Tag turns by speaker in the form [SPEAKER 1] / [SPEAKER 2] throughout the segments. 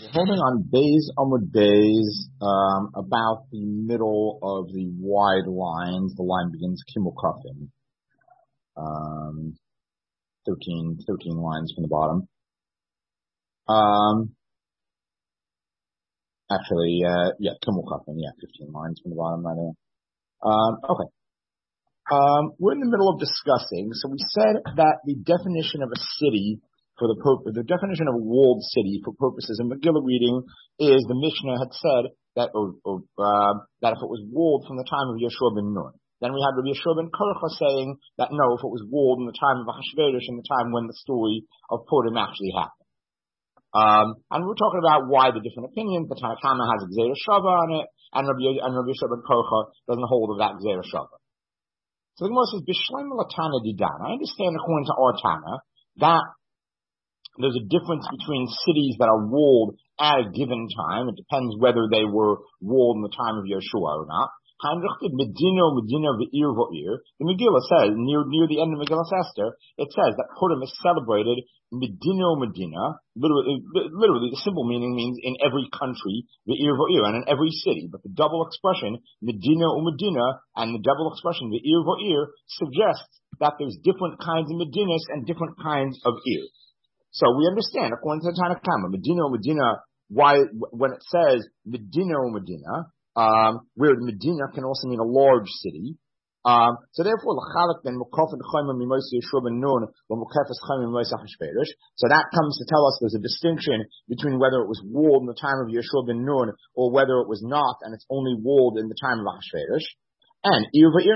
[SPEAKER 1] Holding on Bays Amud Bays, about the middle of the wide lines. The line begins Kimukafin. 13 lines from the bottom. Kimukafin, 15 lines from the bottom right there. Okay. We're in the middle of discussing. So we said that the definition of a city the definition of a walled city for purposes of Megillah reading is the Mishnah had said that that if it was walled from the time of Yeshua ben Nun. Then we had Rabbi Yeshua ben Korcha saying that no, if it was walled in the time of Achashverosh, in the time when the story of Purim actually happened. And we're talking about why the different opinions. The Tanna Kamma has a Gzeira Shava on it, and Rabbi Yeshua ben Korcha doesn't hold of that Gzeira Shava. So the Gemara says, B'shleim l'Tana didan. I understand according to our Tana that there's a difference between cities that are walled at a given time. It depends whether they were walled in the time of Yeshua or not. The Megillah says, near the end of Megillah Esther, it says that Purim is celebrated Medino Medina. Literally, the simple meaning means in every country, Ve'ir Va'ir, and in every city. But the double expression, Medina Medina, and the double expression, Ve'ir Va'ir, suggests that there's different kinds of Medinas and different kinds of Ir. So we understand, according to the Tanna Kamma, Medina, why, when it says Medina, where Medina can also mean a large city. So therefore, so that comes to tell us there's a distinction between whether it was walled in the time of Yeshua ben Nun or whether it was not, and it's only walled in the time of Achashverosh. And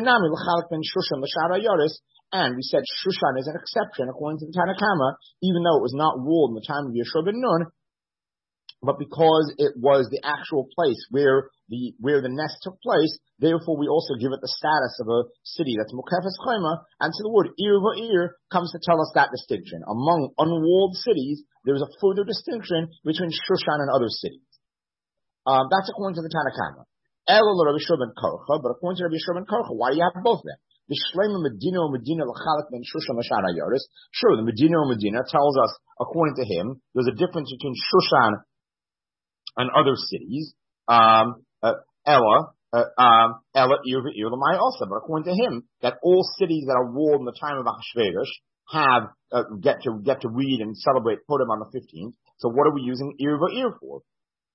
[SPEAKER 1] and we said Shushan is an exception according to the Tanna Kamma, even though it was not walled in the time of Yeshua ben Nun, but because it was the actual place where the nest took place, therefore we also give it the status of a city that's Mukefes Chayma, and so the word Ir Va'ir comes to tell us that distinction. Among unwalled cities, there is a further distinction between Shushan and other cities. That's according to the Tanna Kamma. Rabbi Yeshua ben Korcha, but according to Rabbi Yeshua ben Korcha, why do you have both of them? The Shleima Medina l'Chalak ben Shushan l'Shara Yoris. Sure, the Medina tells us, according to him, there's a difference between Shushan and other cities. Ella Ir V'ir also, but according to him, that all cities that are walled in the time of Achashverosh have get to read and celebrate Purim on the 15th. So what are we using Ir V'ir for?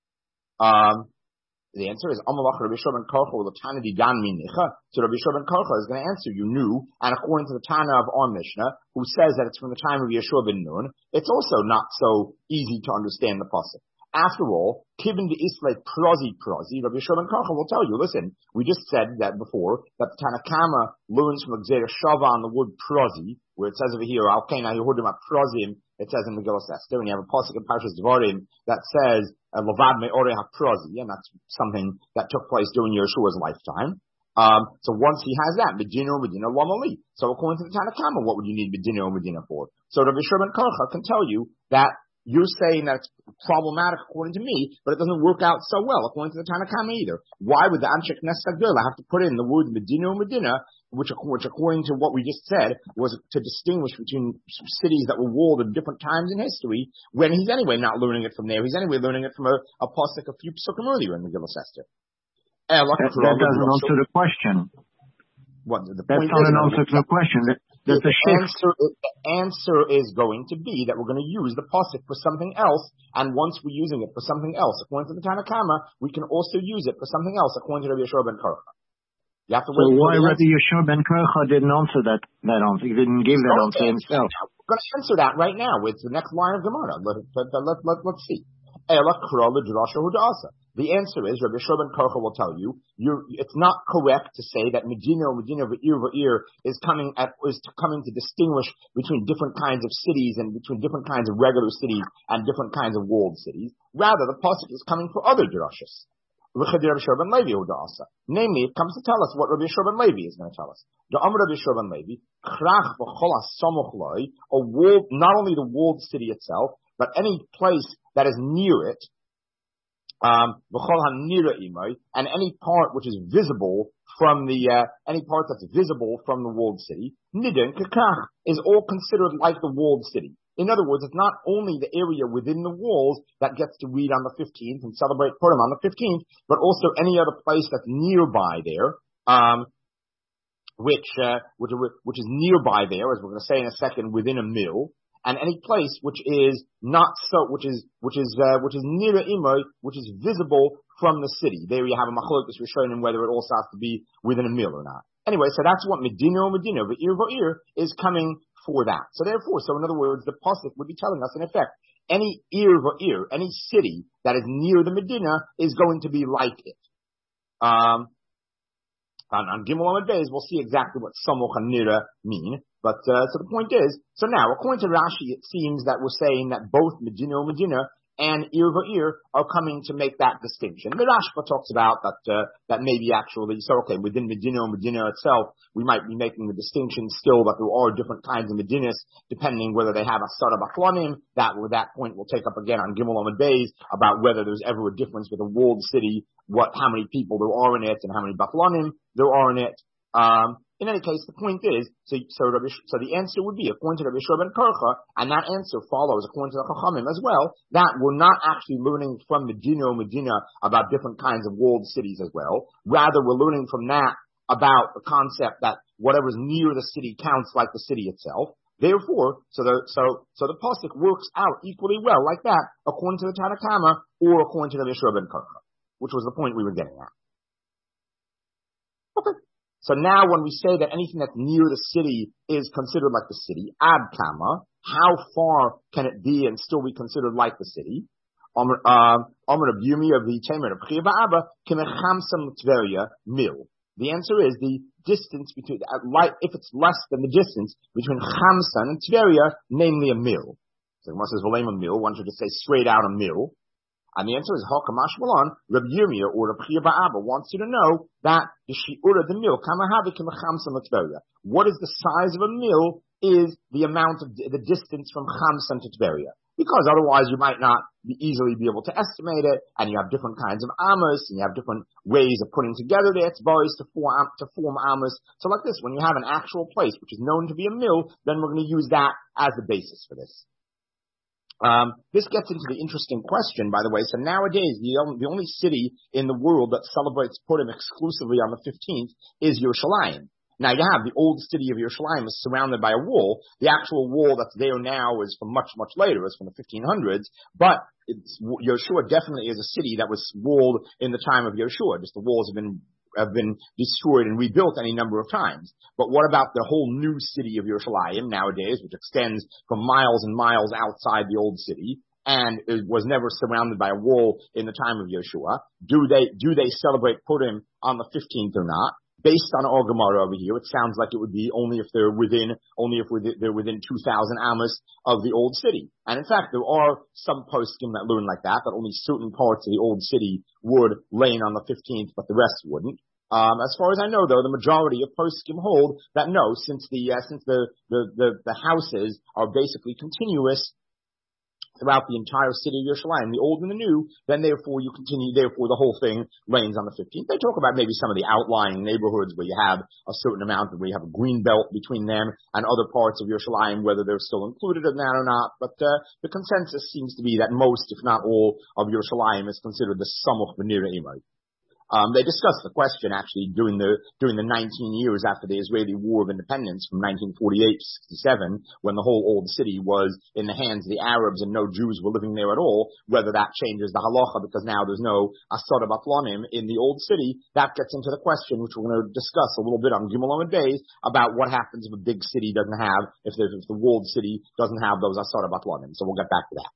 [SPEAKER 1] The answer is Amalach Rabbi Yeshua ben Korcha l'Tana didan minicha. So Rabbi Yeshua ben Korcha is going to answer you knew, and according to the Tana of our Mishnah, who says that it's from the time of Yeshua ben Nun, it's also not so easy to understand the pasuk. After all, Kibin de Islay Prozi, Rabbi Yeshua ben Korcha will tell you, listen, we just said that before, that the Tanna Kamma learns from the Gzeira Shava on the word Prozi, where it says over here, Al-Kaina Yehudim HaProzim, it says in Megillah Esther, and you have a pasuk in Parshas Devarim that says, Lavad Me'ore HaProzi, and that's something that took place during Yeshua's lifetime. So once he has that, Medina Lamali. So according to the Tanna Kamma, what would you need Medina for? So Rabbi Yeshua ben Korcha can tell you that you're saying that it's problematic according to me, but it doesn't work out so well according to the Tanna Kamma either. Why would the Anshe Knesset Agdola have to put in the word Medina, which according to what we just said was to distinguish between cities that were walled at different times in history, when he's anyway not learning it from there. He's anyway learning it from a pasuk a few psukim earlier in Megillah Esther.
[SPEAKER 2] That doesn't answer the question.
[SPEAKER 1] What the
[SPEAKER 2] That's not an answer to the question. The
[SPEAKER 1] answer is going to be that we're going to use the pasuk for something else, and once we're using it for something else, according to the Tanna Kamma, we can also use it for something else, according to Rabbi Yeshua ben Korcha. You have to wait.
[SPEAKER 2] So why Rabbi Yeshua ben Korcha didn't answer that answer? He didn't give that answer himself.
[SPEAKER 1] We're going to answer that right now with the next line of Gemara. Let's see. The answer is, Rabbi Yeshua ben Korcha will tell you, it's not correct to say that Medina V'ir is coming to distinguish between different kinds of cities and between different kinds of regular cities and different kinds of walled cities. Rather, the pasuk is coming for other drashas. Namely, it comes to tell us what Rabbi Yeshua ben Levi is going to tell us. The Amr Rabbi Yeshua ben Levi, a walled, not only the walled city itself, but any place that is near it, and any part which is visible from any part that's visible from the walled city, nidin kakach, is all considered like the walled city. In other words, it's not only the area within the walls that gets to read on the 15th and celebrate Purim on the 15th, but also any other place that's nearby there, which is nearby there, as we're going to say in a second, within a mill, and any place which is not so, which is near Imoy, which is visible from the city. There you have a machlokes rishonim whether it also has to be within a mill or not. Anyway, so that's what Medina, the Ir is coming for that. So therefore, in other words, the pasuk would be telling us in effect, any Ir, any city that is near the Medina is going to be like it. On Gimel Amud Beis, we'll see exactly what Samoch and Nira mean. But, so the point is, so now, according to Rashi, it seems that we're saying that both Medina and Ir Va'ir are coming to make that distinction. The Rashba talks about that maybe actually, so okay, within Medina itself, we might be making the distinction still that there are different kinds of Medinas, depending whether they have a Sara Baflanim. That point we'll take up again on Gimel Amud Beis about whether there's ever a difference with a walled city, how many people there are in it, and how many Baflanim there are in it. In any case, the point is, so the answer would be, according to Rabbi Yeshua ben Karcha, and that answer follows, according to the Chachamim as well, that we're not actually learning from Medina about different kinds of walled cities as well. Rather, we're learning from that about the concept that whatever's near the city counts like the city itself. Therefore, so the pasuk works out equally well like that, according to the Tanna Kama or according to Rabbi Yeshua ben Karcha, which was the point we were getting at. Okay. So now when we say that anything that's near the city is considered like the city, ad kama, how far can it be and still be considered like the city? Amr Abiyumi of the Tamer of Chiya Ba'aba, Kimechamsam Tveria Mil. The answer is the distance between, if it's less than the distance between Chamsan and Tveria, namely a mil. So the says, Valema mil, one should just say straight out a mil. And the answer is Hakamash Malan, Rabbi Yirmiyah or Rabbi Chiya Ba'aba wants you to know that the Shi'ura, the mil, what is the size of a mil is the amount of the distance from Chamsan to Tveria. Because otherwise you might not easily be able to estimate it, and you have different kinds of amos, and you have different ways of putting together the etzbos to form amos. So like this, when you have an actual place which is known to be a mil, then we're going to use that as the basis for this. This gets into the interesting question, by the way. So nowadays, the only city in the world that celebrates Purim exclusively on the 15th is Yerushalayim. Now you have the old city of Yerushalayim is surrounded by a wall. The actual wall that's there now is from much, much later. It's from the 1500s. But Yeshua definitely is a city that was walled in the time of Yeshua. Just the walls have been destroyed and rebuilt any number of times. But what about the whole new city of Yerushalayim nowadays, which extends from miles and miles outside the old city and it was never surrounded by a wall in the time of Yeshua? Do they celebrate Purim on the 15th or not? Based on our Gemara over here, it sounds like it would be only if they're within 2,000 amos of the old city. And in fact, there are some poskim that learn like that only certain parts of the old city would rain on the 15th, but the rest wouldn't. As far as I know, though, the majority of poskim hold that no, since the houses are basically continuous throughout the entire city of Yerushalayim, the old and the new, then therefore the whole thing rains on the 15th. They talk about maybe some of the outlying neighborhoods where you have a certain amount, where you have a green belt between them and other parts of Yerushalayim, whether they're still included in that or not. But the consensus seems to be that most, if not all, of Yerushalayim is considered the Samuch B'nira Imai. They discussed the question actually during the 19 years after the Israeli War of Independence from 1948 to 67, when the whole old city was in the hands of the Arabs and no Jews were living there at all, whether that changes the halacha because now there's no Asara Baflanim in the old city. That gets into the question which we're going to discuss a little bit on Gimel Amud Beis about what happens if a big city doesn't have, if the walled city doesn't have those Asara Baflanim. So we'll get back to that.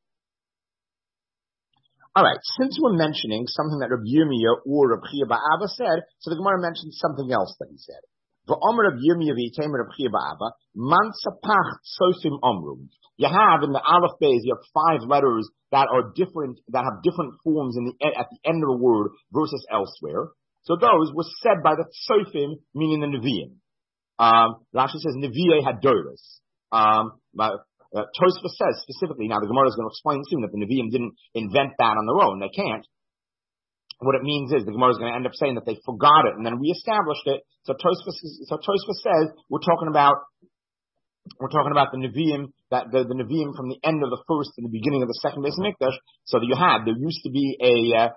[SPEAKER 1] All right, since we're mentioning something that Rabbi Yirmiyah or Rabbi Chiya Ba'aba said, so the Gemara mentioned something else that he said. V'omer Rabbi Yirmiyah v'yiteimer Rabbi Chiya Ba'aba, man sapach sofim omrum. You have in the Aleph Beis, you have 5 letters that are different, that have different forms at the end of the word versus elsewhere. So those were said by the sofim, meaning the Nevi'im. Rashi says Nevi'eh Hadoros. Tosfos says specifically, now the Gemara is going to explain soon that the Nevi'im didn't invent that on their own. They can't. What it means is the Gemara is going to end up saying that they forgot it and then reestablished it. So Tosfos says we're talking about the Nevi'im that the Nevi'im from the end of the first and the beginning of the second Beis Hamikdash. So that there used to be a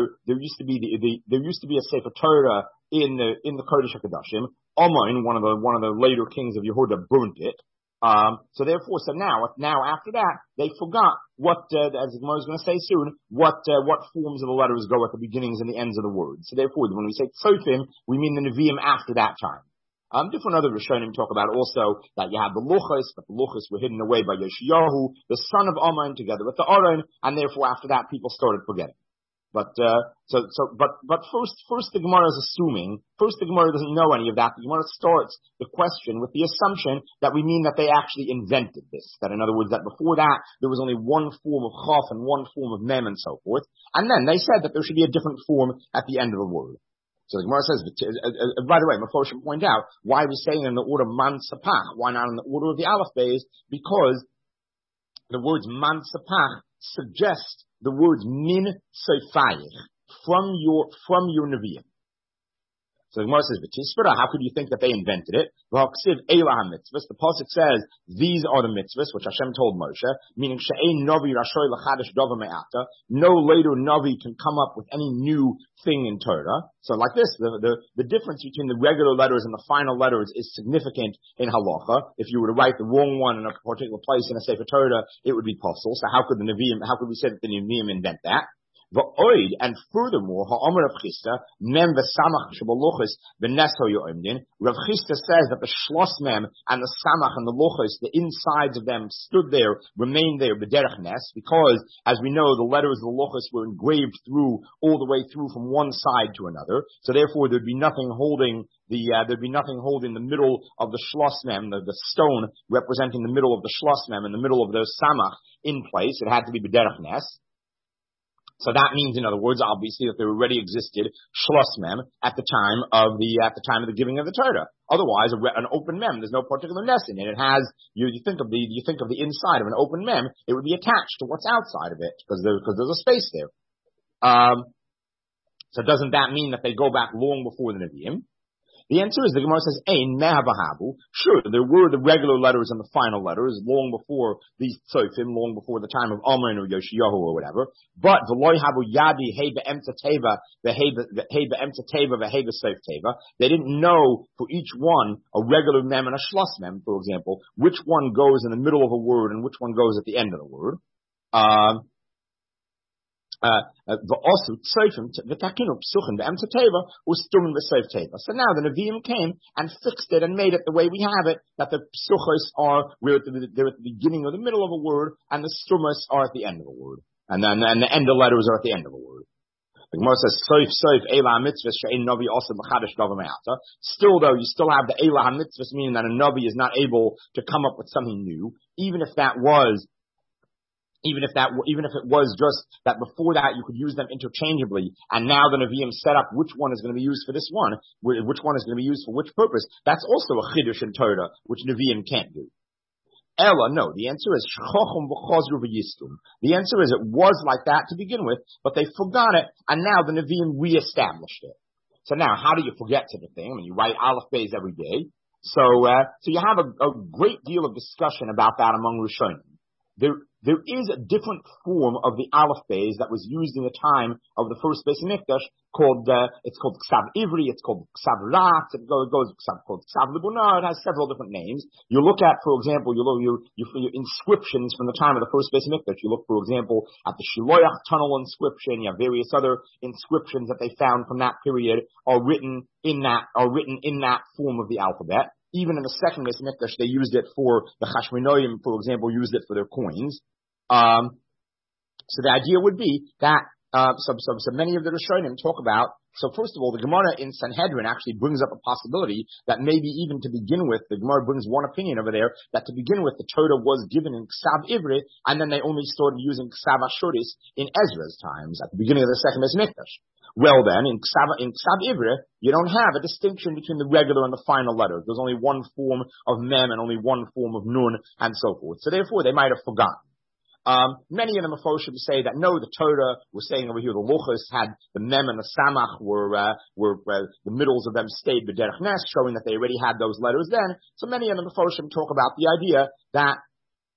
[SPEAKER 1] Sefer Torah in the Kodesh HaKodashim. Ammon, one of the later kings of Yehuda, burnt it. So now after that, they forgot what, as the Gemara is going to say soon, what forms of the letters go at the beginnings and the ends of the words. So therefore, when we say Tzofim, we mean the Nevi'im after that time. Different other Rishonim talk about also that you have the Luchos, but the Luchos were hidden away by Yoshiyahu, the son of Ammon, together with the Aron, and therefore after that people started forgetting. But first the Gemara is assuming. First the Gemara doesn't know any of that. The Gemara starts the question with the assumption that we mean that they actually invented this. That in other words, that before that there was only one form of Chaf and one form of Mem and so forth. And then they said that there should be a different form at the end of the word. So the Gemara says, by the way, Mephoshim point out why we're saying in the order Man Sapach, why not in the order of the Aleph Beis? Because the words Man Sapach suggest the words Min Seifayich, from your Nevi'im. So the Gemara says, V'tisvara, how could you think that they invented it? V'haksiv Eila HaMitzvahs, the Pasuk says, these are the mitzvahs, which Hashem told Moshe, meaning She'ein Navi Rashoy L'chadash Dava Me'ata, no later Navi can come up with any new thing in Torah. So like this, the difference between the regular letters and the final letters is significant in halacha. If you were to write the wrong one in a particular place in a Sefer Torah, it would be possible. So how could we say that the Nevi'im invent that? And furthermore, Ha'amar Rav Chisda, Mem v'Samach shebalochos v'neso yo'imdin. Rav Chisda says that the Shlos Mem and the Samach and the Lochos, the insides of them stood there, remained there, b'derech nes, because, as we know, the letters of the Lochos were engraved through, all the way through from one side to another. So therefore, there'd be nothing holding the middle of the Shlos Mem, the stone representing the middle of the Shlos Mem and the middle of the Samach in place. It had to be b'derech nes. So that means, in other words, obviously, that there already existed Shlos Mem at the time of the giving of the Torah. Otherwise, an open Mem, there's no particular ness in it. It has, you think of the inside of an open Mem, it would be attached to what's outside of it, because there's a space there. So doesn't that mean that they go back long before the Nevi'im? The answer is, the Gemara says, Ein me'avahabu. Sure, there were the regular letters and the final letters long before these tzofim, long before the time of Ammon or Yoshiyahu or whatever. But v'loi habu yadi hei be'emtza teva v'hei be'sof teva. They didn't know for each one, a regular mem and a shlos mem, for example, which one goes in the middle of a word and which one goes at the end of the word. So now the Nevi'im came and fixed it and made it the way we have it, that the psuchos are they're at the beginning or the middle of a word, and the stumas are at the end of a word, and the end of letters are at the end of a word. The Gemara says, still though, you still have the Eila HaMitzvahs, meaning that a Navi is not able to come up with something new, even if it was just that before that you could use them interchangeably, and now the Nevi'im set up which one is going to be used for this one, which one is going to be used for which purpose. That's also a chiddush in Torah, which Nevi'im can't do. Ella, no, the answer is the answer is it was like that to begin with, but they forgot it, and now the Nevi'im reestablished it. So now, how do you forget such a thing? I mean, you write Aleph Beis every day. So you have a great deal of discussion about that among Rishonim. There is a different form of the Aleph Beis that was used in the time of the first Beis Hamikdash it's called Ksav Ivri, it's called Ksav Rat, called Ksav Libuna. It has several different names. You look at, for example, your inscriptions from the time of the first Beis Hamikdash. You look, for example, at the Shiloach tunnel inscription. You have various other inscriptions that they found from that period are written in that form of the alphabet. Even in the second Beis Hamikdash, they used it for the Chashmonaim, for example, used it for their coins. So the idea would be that so many of the Rishonim talk about. So first of all, the Gemara in Sanhedrin actually brings up a possibility that maybe even to begin with, the Gemara brings one opinion over there, that to begin with the Torah was given in Ksav Ivri, and then they only started using Ksav Ashuris in Ezra's times at the beginning of the second Beis Hamikdash. Well then, in Ksav Ivri, you don't have a distinction between the regular and the final letters. There's only one form of Mem and only one form of Nun and so forth. So therefore, they might have forgotten. Many of the Mephoshim say that no, the Torah, we're saying over here, the Luchos had the Mem and the Samach were the middles of them stayed b'derech nes, showing that they already had those letters then. So many of the Mephoshim talk about the idea that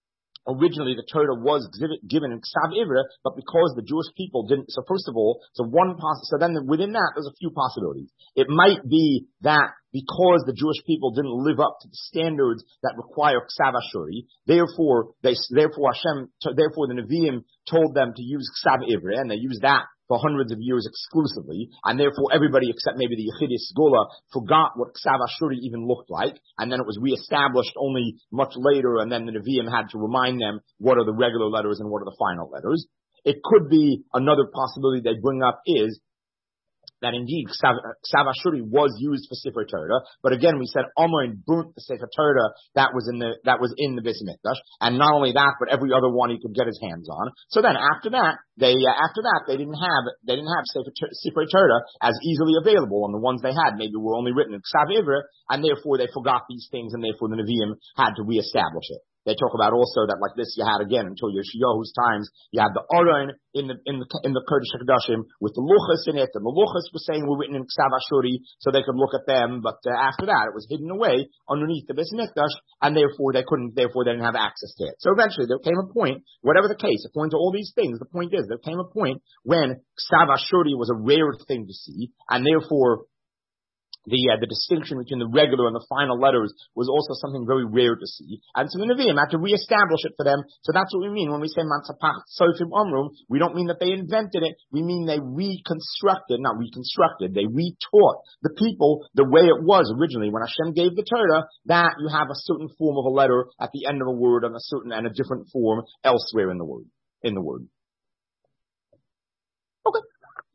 [SPEAKER 1] originally the Torah was given in Ksav Ivra, but because the Jewish people didn't, so first of all, so then within that, there's a few possibilities. It might be that because the Jewish people didn't live up to the standards that require Ksav Ashuri, therefore the Nevi'im told them to use Ksav Ivra, and they used that for hundreds of years exclusively, and therefore everybody except maybe the Yechidei Sgula forgot what Ksav Ashuri even looked like, and then it was reestablished only much later, and then the Nevi'im had to remind them what are the regular letters and what are the final letters. It could be another possibility they bring up is that indeed Ksav Ashuri was used for Sefer Torah, but again we said Omer burnt the Sefer Torah that was in the Beis Mikdash, and not only that, but every other one he could get his hands on. So then after that they didn't have Sefer Torah as easily available, and the ones they had maybe were only written in Ksav Ivra, and therefore they forgot these things, and therefore the Nevi'im had to reestablish it. They talk about also that like this you had again until Yeshayahu's times, you had the Aron in the Kodesh HaKadoshim with the Luchas in it, and the Luchas were saying were written in Ksav Ashuri so they could look at them, but after that it was hidden away underneath the Beis Mikdash, and therefore they didn't have access to it. So eventually there came a point, whatever the case, according to all these things, the point is there came a point when Ksav Ashuri was a rare thing to see, and therefore the distinction between the regular and the final letters was also something very rare to see. And so the Nevi'im had to reestablish it for them. So that's what we mean when we say Matzapach Sofim Omrum. We don't mean that they invented it. We mean they they retaught the people the way it was originally when Hashem gave the Torah, that you have a certain form of a letter at the end of a word and a different form elsewhere in the word. Okay.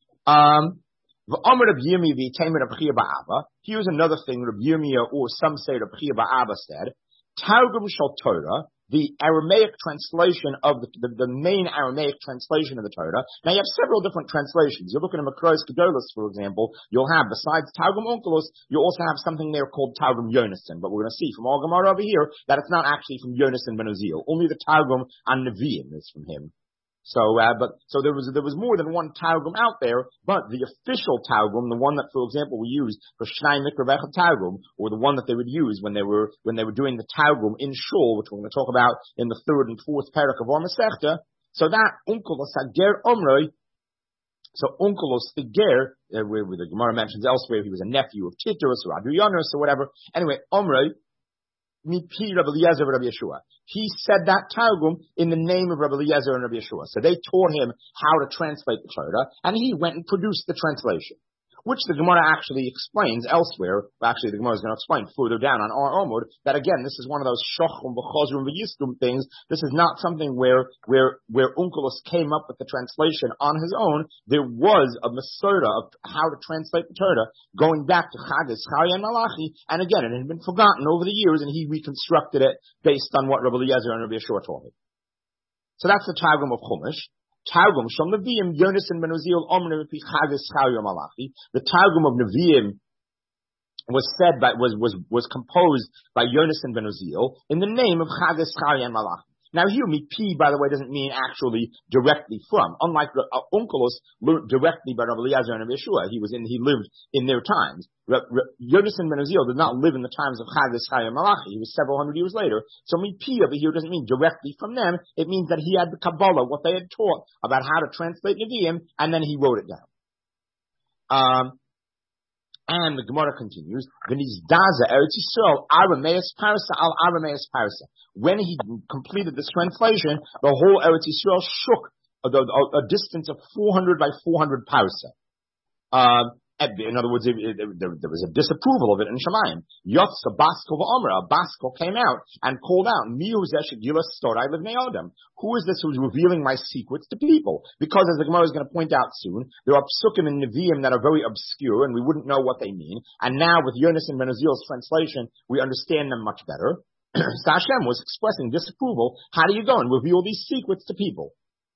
[SPEAKER 1] Here's another thing Rabbi Yirmiyah, or some say Rabbi Chia Ba'aba said, Targum Shal Torah, the Aramaic translation of the main Aramaic translation of the Torah. Now you have several different translations. You look at a Makros Gedolos, for example, you'll have, besides Targum Onkelos, you also have something there called Targum Yonasan. But we're going to see from our Gemara over here that it's not actually from Yonasan ben Uziel. Only the Targum on Nevi'im is from him. So there was more than one Targum out there, but the official Targum, the one that, for example, we use for Shnai Mikra Vechad Targum, or the one that they would use when they were doing the Targum in Shul, which we're going to talk about in the third and fourth parak of our Masechta. So that Onkelos Hager Omroi, so Onkelos the Ger, where the Gemara mentions elsewhere, he was a nephew of Titus or Adrianus or whatever. Anyway, Omroi. He said that Targum in the name of Rabbi Eliezer and Rabbi Yeshua. So they taught him how to translate the Torah, and he went and produced the translation, which the Gemara actually explains elsewhere. Actually, the Gemara is going to explain further down on our Omud that again, this is one of those shochum v'chozrum v'yistum things. This is not something where Onkelos came up with the translation on his own. There was a Masorah of how to translate the Torah going back to Chagis, Chari, and Malachi, and again, it had been forgotten over the years, and he reconstructed it based on what Rabbi Eliezer and Rabbi Yeshua taught him. So that's the Targum of Chumash. Targum Shom Nevi'im Yonasan ben Uziel Omrim Pi Chagis Chari Malachi. The Targum of Nevi'im was composed by Yonasan ben Uziel in the name of Chagis Chari and Malachi. Now here, P, by the way, doesn't mean actually directly from. Unlike Onkelos learned directly by Rabbi Eliezer and Rabbi Yeshua, he lived in their times. Yonasan ben Uziel did not live in the times of Chagis Chai and Malachi. He was several hundred years later. So P over here doesn't mean directly from them. It means that he had the Kabbalah, what they had taught about how to translate Nevi'im, and then he wrote it down. And the Gemara continues, V'nizdaza Eretz Yisrael Arameus Parsa al Arameus Parsa. When he completed this translation, the whole Eretz Yisrael shook a distance of 400 by 400 Parsa. In other words, there was a disapproval of it in Shemayim. Yotza Baskol v'Omer, a Baskol came out and called out, Who is this who's revealing my secrets to people? Because as the Gemara is going to point out soon, there are psukim in Nevi'im that are very obscure and we wouldn't know what they mean. And now with Yonasan ben Uziel's translation, we understand them much better. So Hashem was expressing disapproval. How do you go and reveal these secrets to people?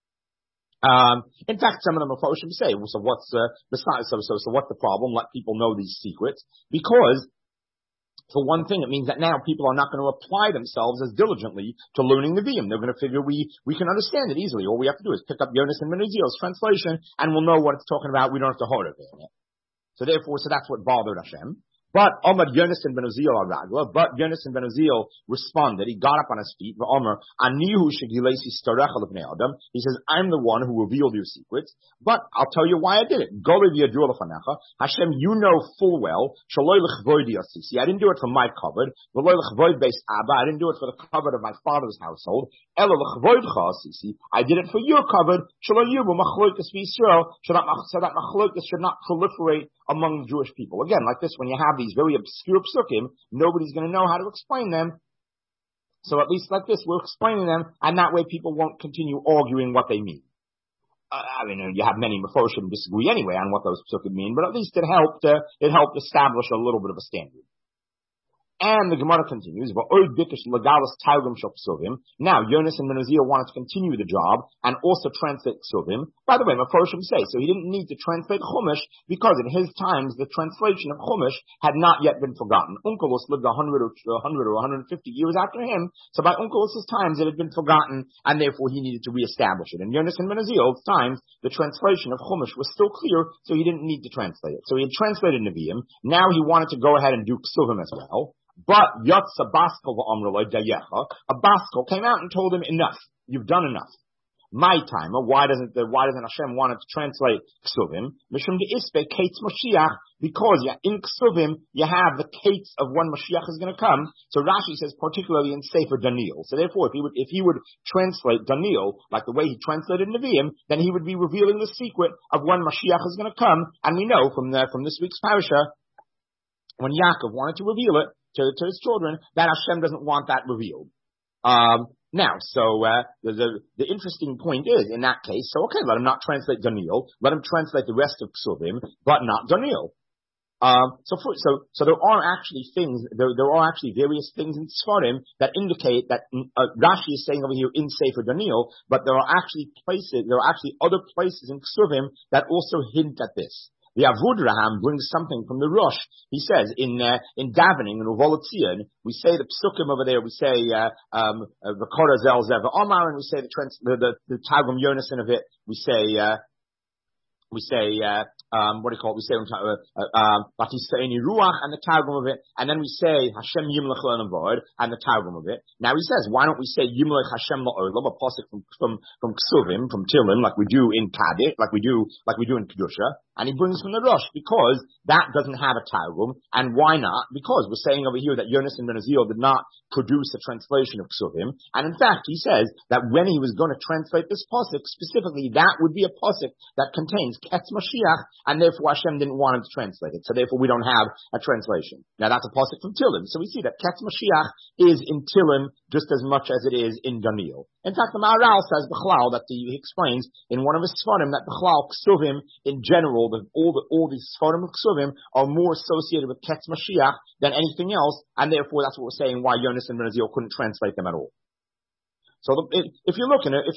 [SPEAKER 1] In fact, some of them are Mephoshim say, so what's what's the problem? Let people know these secrets. Because, for one thing, it means that now people are not going to apply themselves as diligently to learning Nevi'im. They're going to figure we can understand it easily. All we have to do is pick up Yonasan ben Uziel's translation and we'll know what it's talking about. We don't have to hold it. So that's what bothered Hashem. But Omar Yonasan ben Uziel Aragla, but Yonasan ben Uziel responded, he got up on his feet, Omar, Anihu Shigilesi Starechel of Adam. He says, I'm the one who revealed your secrets, but I'll tell you why I did it. Hashem, you know full well, see, I didn't do it for my covet, I didn't do it for the covet of my father's household, I did it for your covet, so that machlokas should not proliferate among the Jewish people. Again, like this, when you have these very obscure psukim, nobody's going to know how to explain them. So at least like this, we're explaining them, and that way people won't continue arguing what they mean. I mean, you have many Meforshim disagree anyway on what those psukim mean, but at least it helped establish a little bit of a standard. And the Gemara continues, now Yonasan ben Uziel wanted to continue the job and also translate Ksuvim. By the way, Meforshim say, so he didn't need to translate Chumash because in his times the translation of Chumash had not yet been forgotten. Onkelos lived 100 or 150 years after him, so by Onkelos' times it had been forgotten and therefore he needed to reestablish it. In Yonasan ben Uziel's times, the translation of Chumash was still clear, so he didn't need to translate it. So he had translated Nevi'im, now he wanted to go ahead and do Ksuvim as well. But Yatsa Baskel v'Amrullah Dayecha, a Baskel came out and told him, enough, you've done enough. My time, why doesn't Hashem want to translate Ksuvim? Mishum de'ispe Kates Mashiach, because in Ksuvim you have the Kates of when Mashiach is going to come. So Rashi says particularly in Sefer Daniel. So therefore, if he would translate Daniel like the way he translated Nevi'im, then he would be revealing the secret of when Mashiach is going to come. And we know from this week's parasha, when Yaakov wanted to reveal it to his children, that Hashem doesn't want that revealed. Now, the interesting point is, in that case, so okay, let him not translate Daniel, let him translate the rest of Ksuvim, but not Daniel. So there are actually things, there are actually various things in Sfarim that indicate that Rashi is saying over here in Sefer Daniel, but there are actually other places in Ksuvim that also hint at this. The Avud Raham brings something from the Rosh. He says in davening in Uvolotzion, we say the psukim over there. We say V'Kora Zel Zev Omar, and we say the Targum Yonasan of it. We say what do you call it? We say Batisaini Ruach and the Targum of it, and then we say Hashem Yimlech L'Olam and the Targum of it. Now he says, why don't we say Yimlech Hashem L'Olam, a pasuk from Ksuvim, from Tilim, like we do in Kaddish, like we do in Kedusha, and he brings from the Rosh because that doesn't have a Targum, and why not? Because we're saying over here that Yonasan ben Uziel did not produce a translation of Ksuvim, and in fact he says that when he was going to translate this pasuk specifically, that would be a pasuk that contains Ketz Mashiach, and therefore Hashem didn't want him to translate it. So therefore we don't have a translation. Now that's a pasuk from Tilim. So we see that Ketz Mashiach is in Tilim just as much as it is in Daniel. In fact, the Maharal says B'chlal that he explains in one of his Sfarim that B'chlal Ksuvim in general, all these Sfarim of Ksuvim are more associated with Ketz Mashiach than anything else, and therefore that's what we're saying why Yonasan ben Uziel couldn't translate them at all. So if you look in a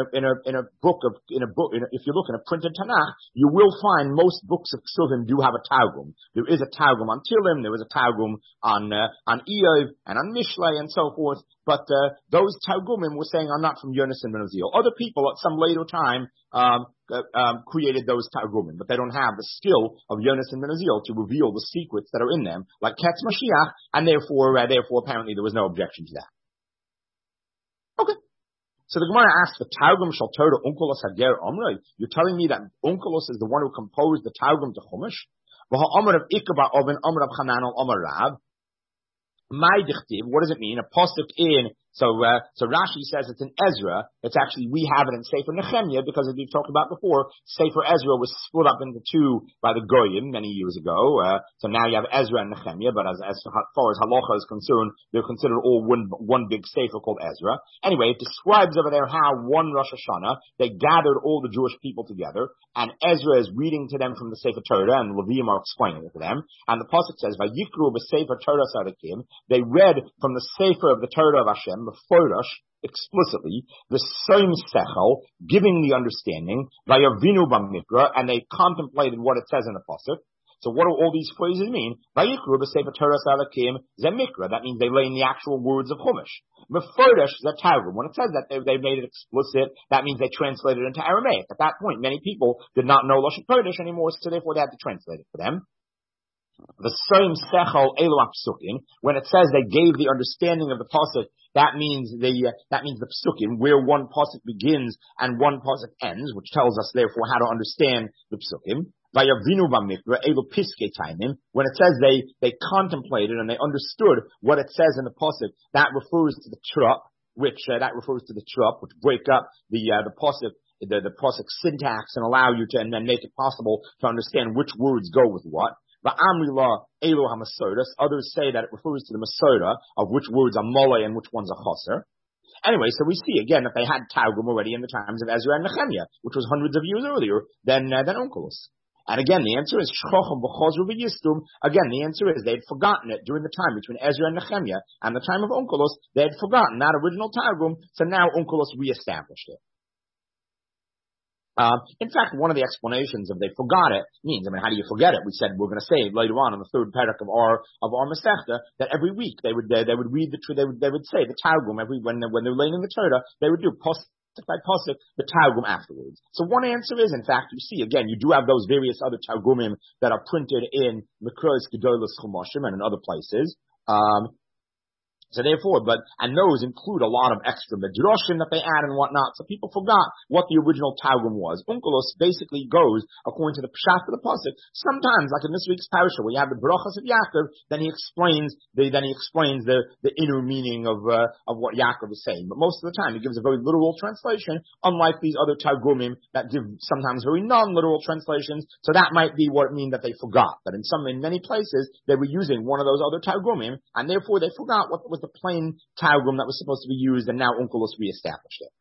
[SPEAKER 1] printed Tanakh, you will find most books of Ksuvim do have a Targum. There is a Targum on Tilim, there is a Targum on Eov and on Mishlei and so forth. But those Targumim we're saying are not from Yonasan ben Uziel. Other people at some later time created those Targumim, but they don't have the skill of Yonasan ben Uziel to reveal the secrets that are in them, like Ketz Mashiach, and therefore apparently there was no objection to that. Okay. So the Gemara asks, the Targum shall Torah Onkelos Hager Omrei. You're telling me that Onkelos is the one who composed the Targum to Chumash? V'ha Omer of Ikaba Oben Omer of Chananel Omer Rav. My dichtiv, what does it mean? A pasuk in, so Rashi says it's in Ezra. It's actually, we have it in Sefer Nehemiah because as we've talked about before, Sefer Ezra was split up into two by the Goyim many years ago. So now you have Ezra and Nehemiah, but as far as halacha is concerned, they're considered all one big Sefer called Ezra. Anyway, it describes over there how one Rosh Hashanah, they gathered all the Jewish people together, and Ezra is reading to them from the Sefer Torah, and the Levim are explaining it to them. And the pasuk says, Vayikru b'Sefer Torah Sadikim, they read from the Sefer of the Torah of Hashem, the Forash, explicitly, the same sechel, giving the understanding, vayavinu b'mikra, and they contemplated what it says in the pasuk. So what do all these phrases mean? Vayikru b'Sefer Torah Sadikim zemikra. That means they lay in the actual words of Chumash. Meforash is a Targum. When it says that they made it explicit, that means they translated it into Aramaic. At that point, many people did not know Lashon Kodesh anymore, so therefore they had to translate it for them. The same sechol elu psukim, when it says they gave the understanding of the pasuk, that means the psukim, where one pasuk begins and one pasuk ends, which tells us therefore how to understand the psukim. Vayavinu b'mikra elu piskei taimim, when it says they contemplated and they understood what it says in the pasuk, that refers to the trup, which break up the pasuk. The pasuk syntax and allow you to, and then make it possible to understand which words go with what. Va'amrila elu hamasodas. Others say that it refers to the masoda of which words are mole and which ones are chaser. Anyway, so we see again that they had Targum already in the times of Ezra and Nehemiah, which was hundreds of years earlier than Onkelos. And again, the answer is Shchochem v'chozru v'yistum. Again, the answer is they had forgotten it during the time between Ezra and Nehemiah and the time of Onkelos. They had forgotten that original Targum, so now Onkelos reestablished it. In fact, one of the explanations of they forgot it means, how do you forget it? We said we're going to say later on in the third parak of our Masechta that every week they would read they would say the Targum when they're laying in the Torah, they would do pasuk by pasuk the Targum afterwards. So one answer is, in fact, you see again, you do have those various other Targumim that are printed in Mikros Gedolos Chumoshim and in other places. So therefore, and those include a lot of extra midrashim that they add and whatnot. So people forgot what the original Targum was. Onkelos basically goes according to the pshat of the pasuk. Sometimes, like in this week's parasha, where you have the brachas of Yaakov, then he explains the inner meaning of what Yaakov is saying. But most of the time, he gives a very literal translation, unlike these other Targumim that give sometimes very non-literal translations. So that might be what it means that they forgot. But in many places, they were using one of those other Targumim, and therefore they forgot what was the plain Targum that was supposed to be used, and now Onkelos reestablished it.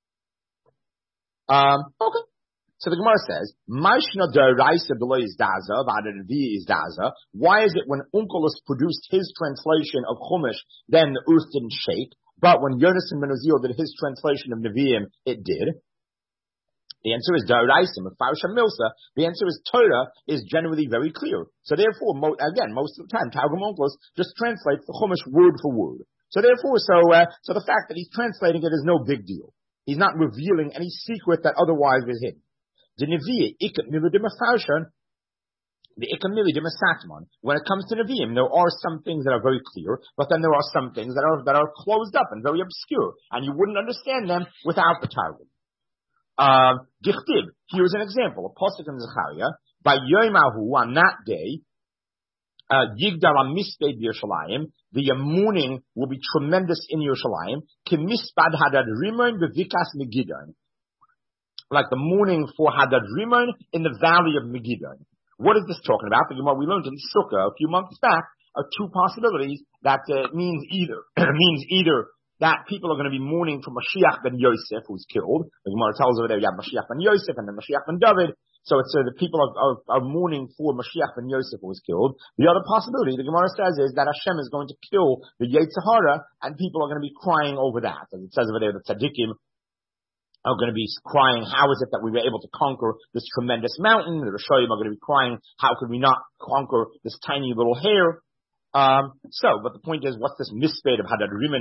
[SPEAKER 1] Okay. So the Gemara says, Maishna deraisa below is daza, v'adanavi is daza. Why is it when Onkelos produced his translation of Chumash, then the earth didn't shake, but when Yonasan ben Uziel did his translation of Nevi'im, it did? The answer is Daraisa, Mefarsha Milsa. The answer is Torah is generally very clear. So therefore, most of the time, Targum Onkelos just translates the Chumash word for word. So therefore, so the fact that he's translating it is no big deal. He's not revealing any secret that otherwise was hidden. The Nevi'im, Ikat Mili de Mefarsha, the Ikat Mili de Mesatman. When it comes to Nevi'im, there are some things that are very clear, but then there are some things that are closed up and very obscure, and you wouldn't understand them without the Targum. Dichtib, here's an example, a pasuk in Zechariah, by Yomahu, on that day, Yigdal HaMisped Yerushalayim, the mourning will be tremendous in Yerushalayim, Kemispad Hadad Rimon Bevikas Megidon, like the mourning for Hadad Rimon in the valley of Megidon. What is this talking about? The Gemara we learned in Sukkah a few months back are two possibilities that means either that people are going to be mourning for Mashiach ben Yosef, who's killed. The Gemara tells over there you have Mashiach ben Yosef and then Mashiach ben David. So it's the people are mourning for Mashiach ben Yosef, who was killed. The other possibility, the Gemara says, is that Hashem is going to kill the Yetzer Hara, and people are going to be crying over that. As it says over there, the tzaddikim are going to be crying, how is it that we were able to conquer this tremendous mountain? The Rishonim are going to be crying, how could we not conquer this tiny little hair? But the point is, what's this misped of Hadad Rimon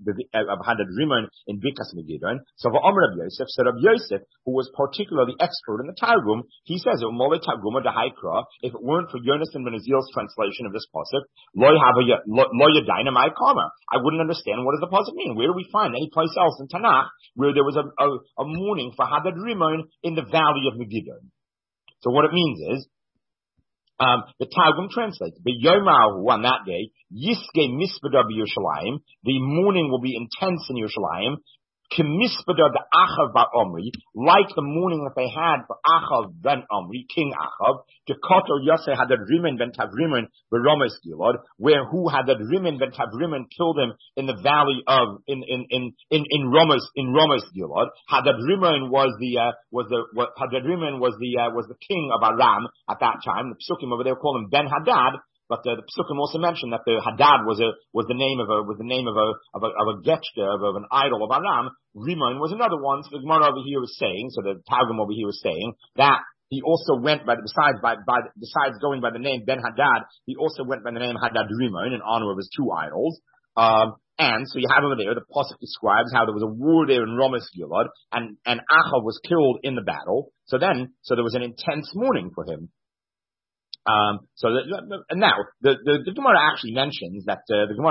[SPEAKER 1] in Bikas Megidon? So for Amr Rabbi Yosef, so Rabbi Yosef, who was particularly expert in the Targum, he says, if it weren't for Yonasan ben Uziel's translation of this pasuk, I wouldn't understand what does the pasuk mean. Where do we find any place else in Tanakh where there was a mourning for Hadad Rimon in the valley of Megidon? So what it means is, the Targum translates, B'yomahu, on that day, Yiske Mispeda b'Yerushalayim, the mourning will be intense in Yerushalayim, K'mispeda the Achav ba'Omri, like the mourning that they had for Achav ben Omri, King Achav, to Kotor Yosef Hadad Rimon ben Tavrimon b'Romes Gilad, where who Hadad Rimon ben Tavrimon killed him in the valley of in Romes Gilad. Hadad Rimon was the king of Aram at that time. The Psukim over there call him Ben Hadad. But the Psukim also mentioned that the Hadad was the name of a getchka, of an idol of Aram. Rimon was another one. So the Gemara over here was saying, so the Targum over here was saying that he also went besides going by the name Ben Hadad, he also went by the name Hadad Rimon in honor of his two idols. And so you have over there, the pasuk describes how there was a war there in Ramas Gilad, and Achav was killed in the battle. So there was an intense mourning for him. And now the Gemara actually mentions that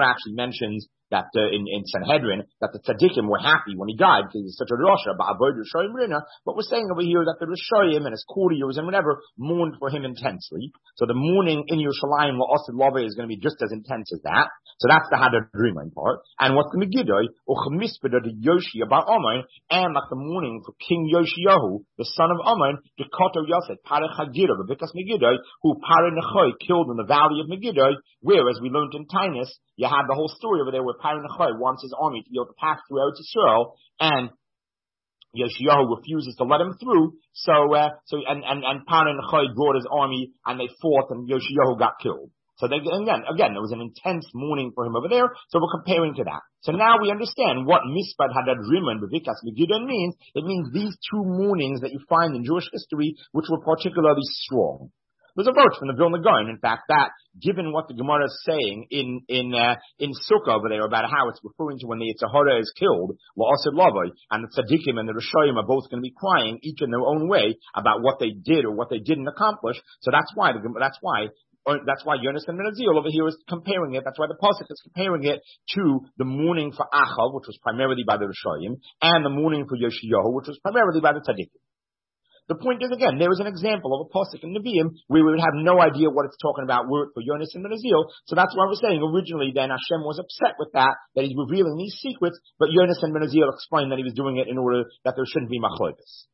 [SPEAKER 1] in Sanhedrin that the tzaddikim were happy when he died because he was such a rasha. But we're saying over here that the Rishoyim and his courtiers and whatever mourned for him intensely. So the mourning in Yerushalayim la'asid lava is going to be just as intense as that. So that's the Hadar part. And what's the Megiddo or Chemispeda the Yoshia bar Ammon, and like the mourning for King Yoshiyahu, the son of Ammon, the Koto Yosef Parech Hagiddo, the Bikas Megiddo, who Parech Nechoi killed in the valley of Megiddo, where, as we learned in Tainus, you had the whole story over there where Parech Nechoi wants his army to be able to pass through Eretz Yisrael, and Yoshiyahu refuses to let him through. So Parech Nechoi brought his army, and they fought, and Yoshiyahu got killed. So again, there was an intense mourning for him over there. So we're comparing to that. So now we understand what Mispad Hadad Riman Bevikas Megiddo means. It means these two mournings that you find in Jewish history, which were particularly strong. There's a verse from the Vilna Gaon, in fact, that given what the Gemara is saying in Sukkah over there about how it's referring to when the Yitzhahara is killed, La'asid Lavai, and the Tzaddikim and the Rishoyim are both going to be crying, each in their own way, about what they did or what they didn't accomplish. So that's why Yonasan ben Azil over here is comparing it. That's why the pasuk is comparing it to the mourning for Achav, which was primarily by the Rishoyim, and the mourning for Yoshiyahu, which was primarily by the Tzaddikim. The point is, again, there is an example of a pasuk in Nevi'im where we would have no idea what it's talking about were it for Yonasan ben Azil. So that's why we're saying originally then Hashem was upset with that he's revealing these secrets, but Yonasan ben Azil explained that he was doing it in order that there shouldn't be machlokes.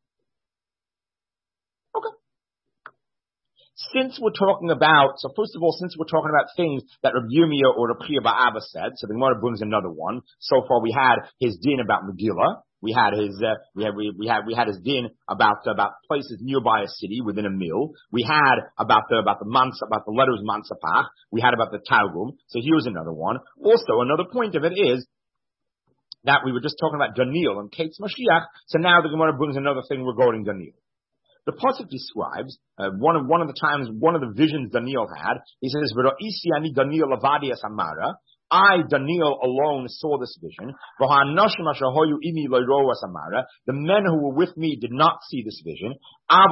[SPEAKER 1] Since we're talking about things that Rabbi Yirmiyah or Rabbi Chiya bar Abba said, so the Gemara brings another one. So far we had his din about Megillah. We had his din about places nearby a city within a mill. We had about the letters Mansapach. We had about the Targum. So here's another one. Also, another point of it is that we were just talking about Daniel and Kate's Mashiach. So now the Gemara brings another thing regarding Daniel. The pasuk describes one of the visions Daniel had. He says, "V'ro'isi ani Daniel avadi as Amara." I, Daniel, alone saw this vision. The men who were with me did not see this vision. But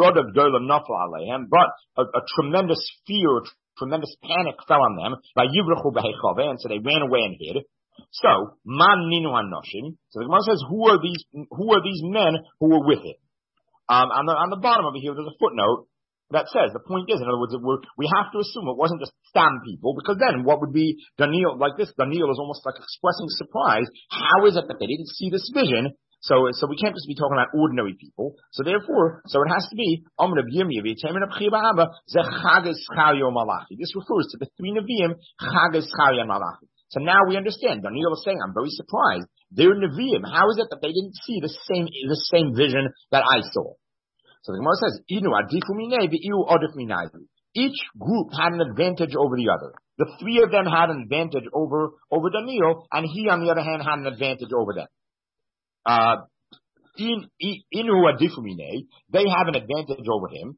[SPEAKER 1] a tremendous fear, tremendous panic fell on them. And so they ran away and hid. So, man ninu hanoshim. So the Gemara says, who are these men who were with him? On the bottom over here, there's a footnote that says, the point is, in other words, we have to assume it wasn't just stam people, because then what would be Daniel, like this, Daniel is almost like expressing surprise. How is it that they didn't see this vision? So we can't just be talking about ordinary people. So therefore, it has to be, this refers to the three Nevi'im, Chag Eschariah and Malachi. So now we understand. Daniel is saying, I'm very surprised. They're Nevi'im. How is it that they didn't see the same vision that I saw? So the Gemara says, each group had an advantage over the other. The three of them had an advantage over Daniel, and he, on the other hand, had an advantage over them. They have an advantage over him.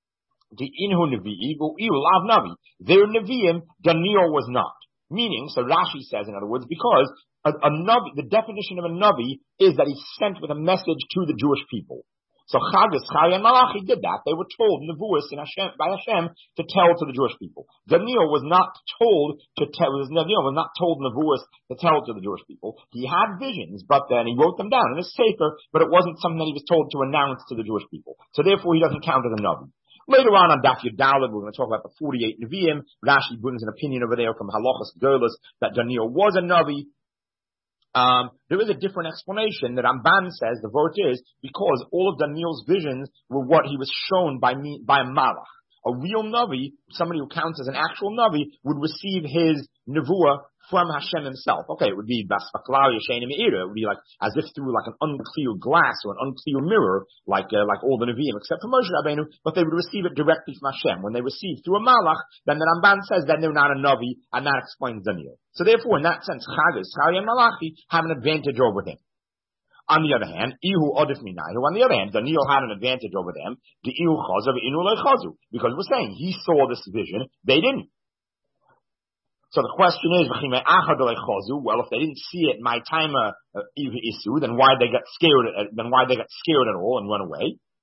[SPEAKER 1] They're Nevi'im, Daniel was not. Meaning, so Rashi says, in other words, because a Navi, the definition of a Navi is that he's sent with a message to the Jewish people. So Chag Eschariah and Malachi did that. They were told Nevuos by Hashem to tell to the Jewish people. Daniel was not told Nevuos to tell to the Jewish people. He had visions, but then he wrote them down in a sefer, but it wasn't something that he was told to announce to the Jewish people. So therefore he doesn't count as a Navi. Later on Daf Yudalad, we're going to talk about the 48 Nevi'im. Rashi brings an opinion over there from Halachas Golas that Daniel was a Navi. There is a different explanation that Ramban says the vote is because all of Daniel's visions were what he was shown by a Malach. A real Navi, somebody who counts as an actual Navi, would receive his Nevuah from Hashem himself. Okay, it would be Basfaklaw Yeshein Me'ira. It would be like as if through like an unclear glass or an unclear mirror, like all the Nevi'im except for Moshe Rabbeinu, but they would receive it directly from Hashem. When they receive through a Malach, then the Ramban says then they're not a Navi, and that explains Daniel. So therefore, in that sense, Chag Eschariah and Malachi have an advantage over him. On the other hand, Daniel had an advantage over them. Because we're saying he saw this vision, they didn't. So the question is, well, if they didn't see it, my time then why they got scared at all and run away?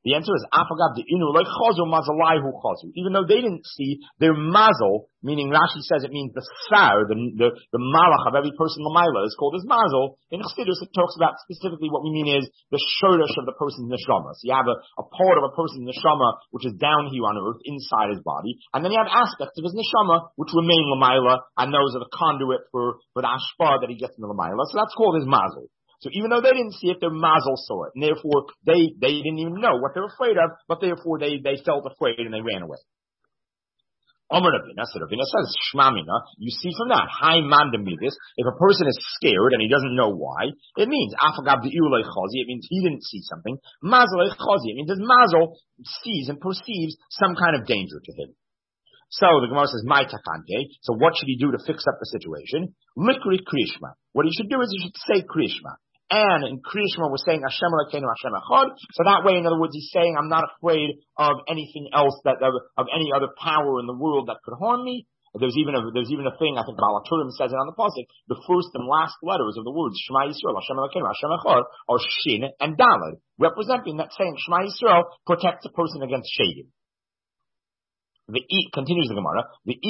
[SPEAKER 1] The answer is afagav de inu like chazu mazalai hu chazu. Even though they didn't see their mazel, meaning Rashi says it means the sar, the malach of every person l'mayla is called as mazel. In Chassidus it talks about specifically what we mean is the shoresh of the person's neshama. So you have a part of a person's neshama which is down here on earth inside his body, and then you have aspects of his neshama which remain l'mayla, and those are the conduit for the ashpa that he gets in the l'mayla. So that's called his mazel. So even though they didn't see it, their mazel saw it, and therefore they didn't even know what they were afraid of, but therefore they felt afraid and they ran away. Amar Ravina, so Ravina says, Shmamina, you see from that, high mandamidis, if a person is scared and he doesn't know why, it means, afagav di'ulei chazi, it means he didn't see something, mazalei chazi, it means his mazel sees and perceives some kind of danger to him. So the Gemara says, "My takante." So what should he do to fix up the situation? Likri krishma. What he should do is he should say krishma. And in krishma we're saying Hashem Elokeinu Hashem Echad. So that way, in other words, he's saying I'm not afraid of anything else of any other power in the world that could harm me. There's even a thing, I think Baal HaTurim says it on the pasuk. The first and last letters of the words Shema Yisrael Hashem Elokeinu Hashem Echad are Shin and Daled, representing that saying Shema Yisrael protects a person against shadim. Continues the Gemara.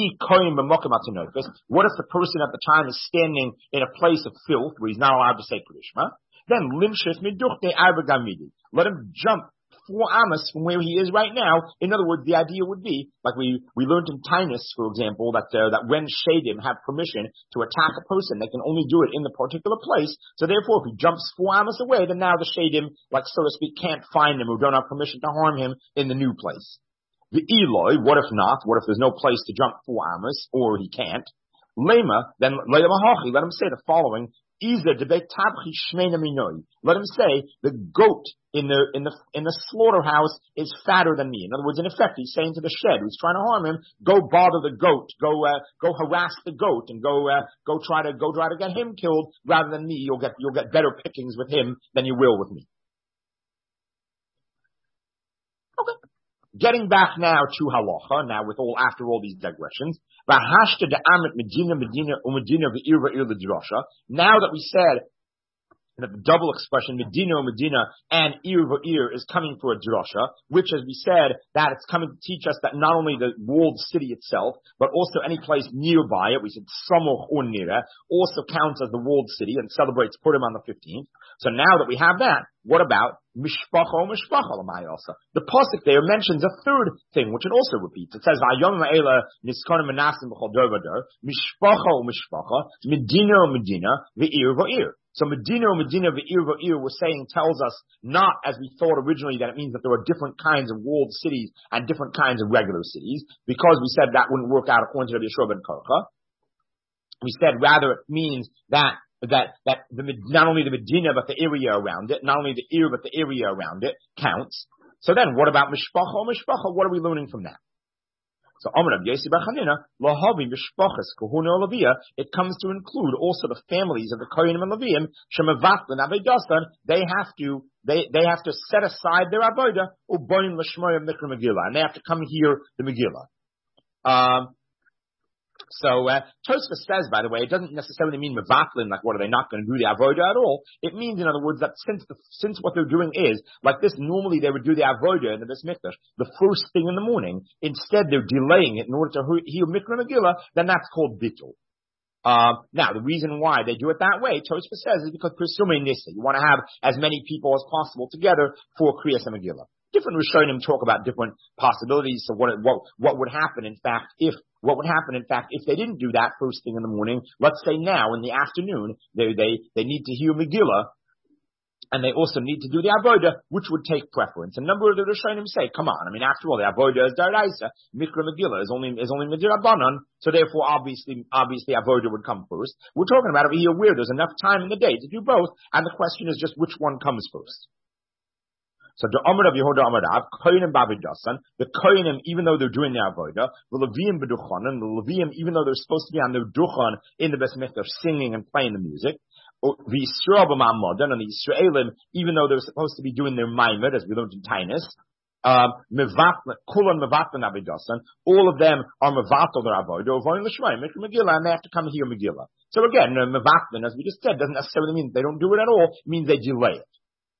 [SPEAKER 1] What if the person at the time is standing in a place of filth where he's not allowed to say Krishma? Then let him jump 4 amas from where he is right now. In other words, the idea would be, like we learned in Tainus, for example, that when shadim have permission to attack a person, they can only do it in the particular place. So therefore, if he jumps 4 amas away, then now the shadim, like so to speak, can't find him or don't have permission to harm him in the new place. The Eloi, what if not? What if there's no place to jump 4 amas, or he can't? Lema, then let him say the following. Let him say the goat in the slaughterhouse is fatter than me. In other words, in effect, he's saying to the shed who's trying to harm him, go bother the goat, go harass the goat, and go try to get him killed rather than me. You'll get better pickings with him than you will with me. Okay. Getting back now to halacha, after all these digressions, now that we said that the double expression Medina and Ir is coming for a drasha, which, as we said, that it's coming to teach us that not only the walled city itself, but also any place nearby it, we said Samoch or Nira, also counts as the walled city and celebrates Purim on the 15th. So now that we have that, what about Mishpacha or Mishpacha l'mayasa? The pasuk there mentions a third thing, which it also repeats. It says, V'ayom ma'ela niskonim menasim b'chol dor v'dor, Mishpacha or Mishpacha, Medina or Medina, v'ir v'ir. So Medina or Medina v'ir v'ir we're saying tells us not as we thought originally that it means that there are different kinds of walled cities and different kinds of regular cities, because we said that wouldn't work out according to Rabbi Yeshua ben Karcha. We said rather it means that not only the Medina but the area around it, not only the Ir but the area around it counts. So then what about Mishpacha or Mishpacha? What are we learning from that? So Amar Rabbi Yossi bar Chanina, Lahavi Mishpachas Kohuna or Levia, it comes to include also the families of the Kohanim and Leviim, Shemavatlan Avedasan, they have to set aside their Avodah, Uboin Lashmoyim Mikra Megillah, and they have to come hear the Megillah. So Tosfos says, by the way, it doesn't necessarily mean mevatlin, like what are they not going to do the avodah at all. It means, in other words, that since what they're doing is like this, normally they would do the avodah in the Beis Mikdash the first thing in the morning. Instead, they're delaying it in order to hear Mikra Megillah. Then that's called bittul. Now, the reason why they do it that way, Tosfos says, is because Pesumei Nisa. You want to have as many people as possible together for Kriyas Megillah. Different Rishonim talk about different possibilities. So what would happen in fact if they didn't do that first thing in the morning? Let's say now in the afternoon they need to hear Megillah, and they also need to do the avodah, which would take preference. A number of the Rishonim say, come on, I mean, after all, the avodah is daraisa, Mikra Megillah is only midirabanan, so therefore obviously avodah would come first. We're talking about over here where there's enough time in the day to do both, and the question is just which one comes first. So the Amar of Yehuda Amar Rav, Kohanim Bavidasan, the Kohanim, even though they're doing the avodah, the Leviim B'duchanan, the Leviim, even though they're supposed to be on their duchan in the Beis Mikdash singing and playing the music, the Yisrael b'ma'amodan, and the Yisraelim, even though they're supposed to be doing their maimed, as we learned in Tainus, Kulan Mevatlan Avidasan, all of them are Mevatel their avodah, avoiding the Shemaim, Megillah, and they have to come hear Megillah. So again, Mevatlan, as we just said, doesn't necessarily mean they don't do it at all, it means they delay it.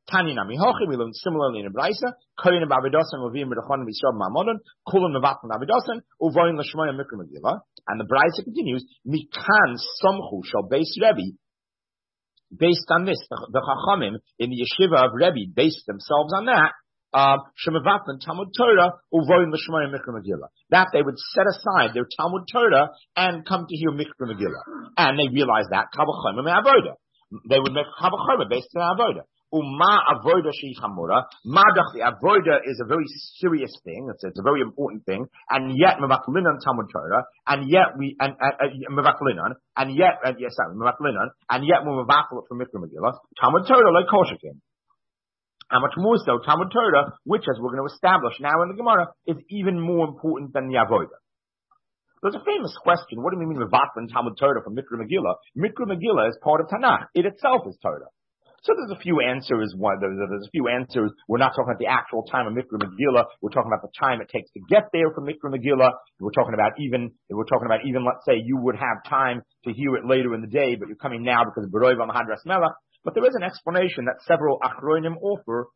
[SPEAKER 1] Tanya Nami Hochi, we learn similarly in a Braisa, Koyin Babidosan, Movim B'Dachon V'Yisrael Ma'amodon, Kulon Mevatlan Babidosan, Uvoyin L'Shmoya Mikra Megillah, and the Braisa continues, Mikan Somchu Shal Beis Rebbe, based on this, the Chachamim in the yeshiva of Rebbe based themselves on that, Shemavatlan Talmud Torah, Uvoyin L'Shmoya Mikra Megillah, that they would set aside their Talmud Torah and come to hear Mikra Megillah. And they realized that, Kavachomim Avoda. They would make Kavachomim based on Avoda. Uma avoda sheichamura. Madach, the avoda is a very serious thing. It's a very important thing. And yet, mevatlinan Talmud Torah. And yet mevatlinan. And yet, mevatlinan. And yet, we're mevatl from Mikra Megillah. Talmud Torah like koshekin. How much more so, Talmud Torah, which, as we're going to establish now in the Gemara, is even more important than the avoda. There's a famous question. What do we mean mevatlan Talmud Torah from Mikra Megillah? Mikra Megillah is part of Tanakh. It itself is Torah. So there's a few answers. There's a few answers. We're not talking about the actual time of Mikra Megillah. We're talking about the time it takes to get there from Mikra Megillah. We're talking about even, let's say you would have time to hear it later in the day, but you're coming now because of Beroiv on the Hadras Melech. But there is an explanation that several Achronim offer,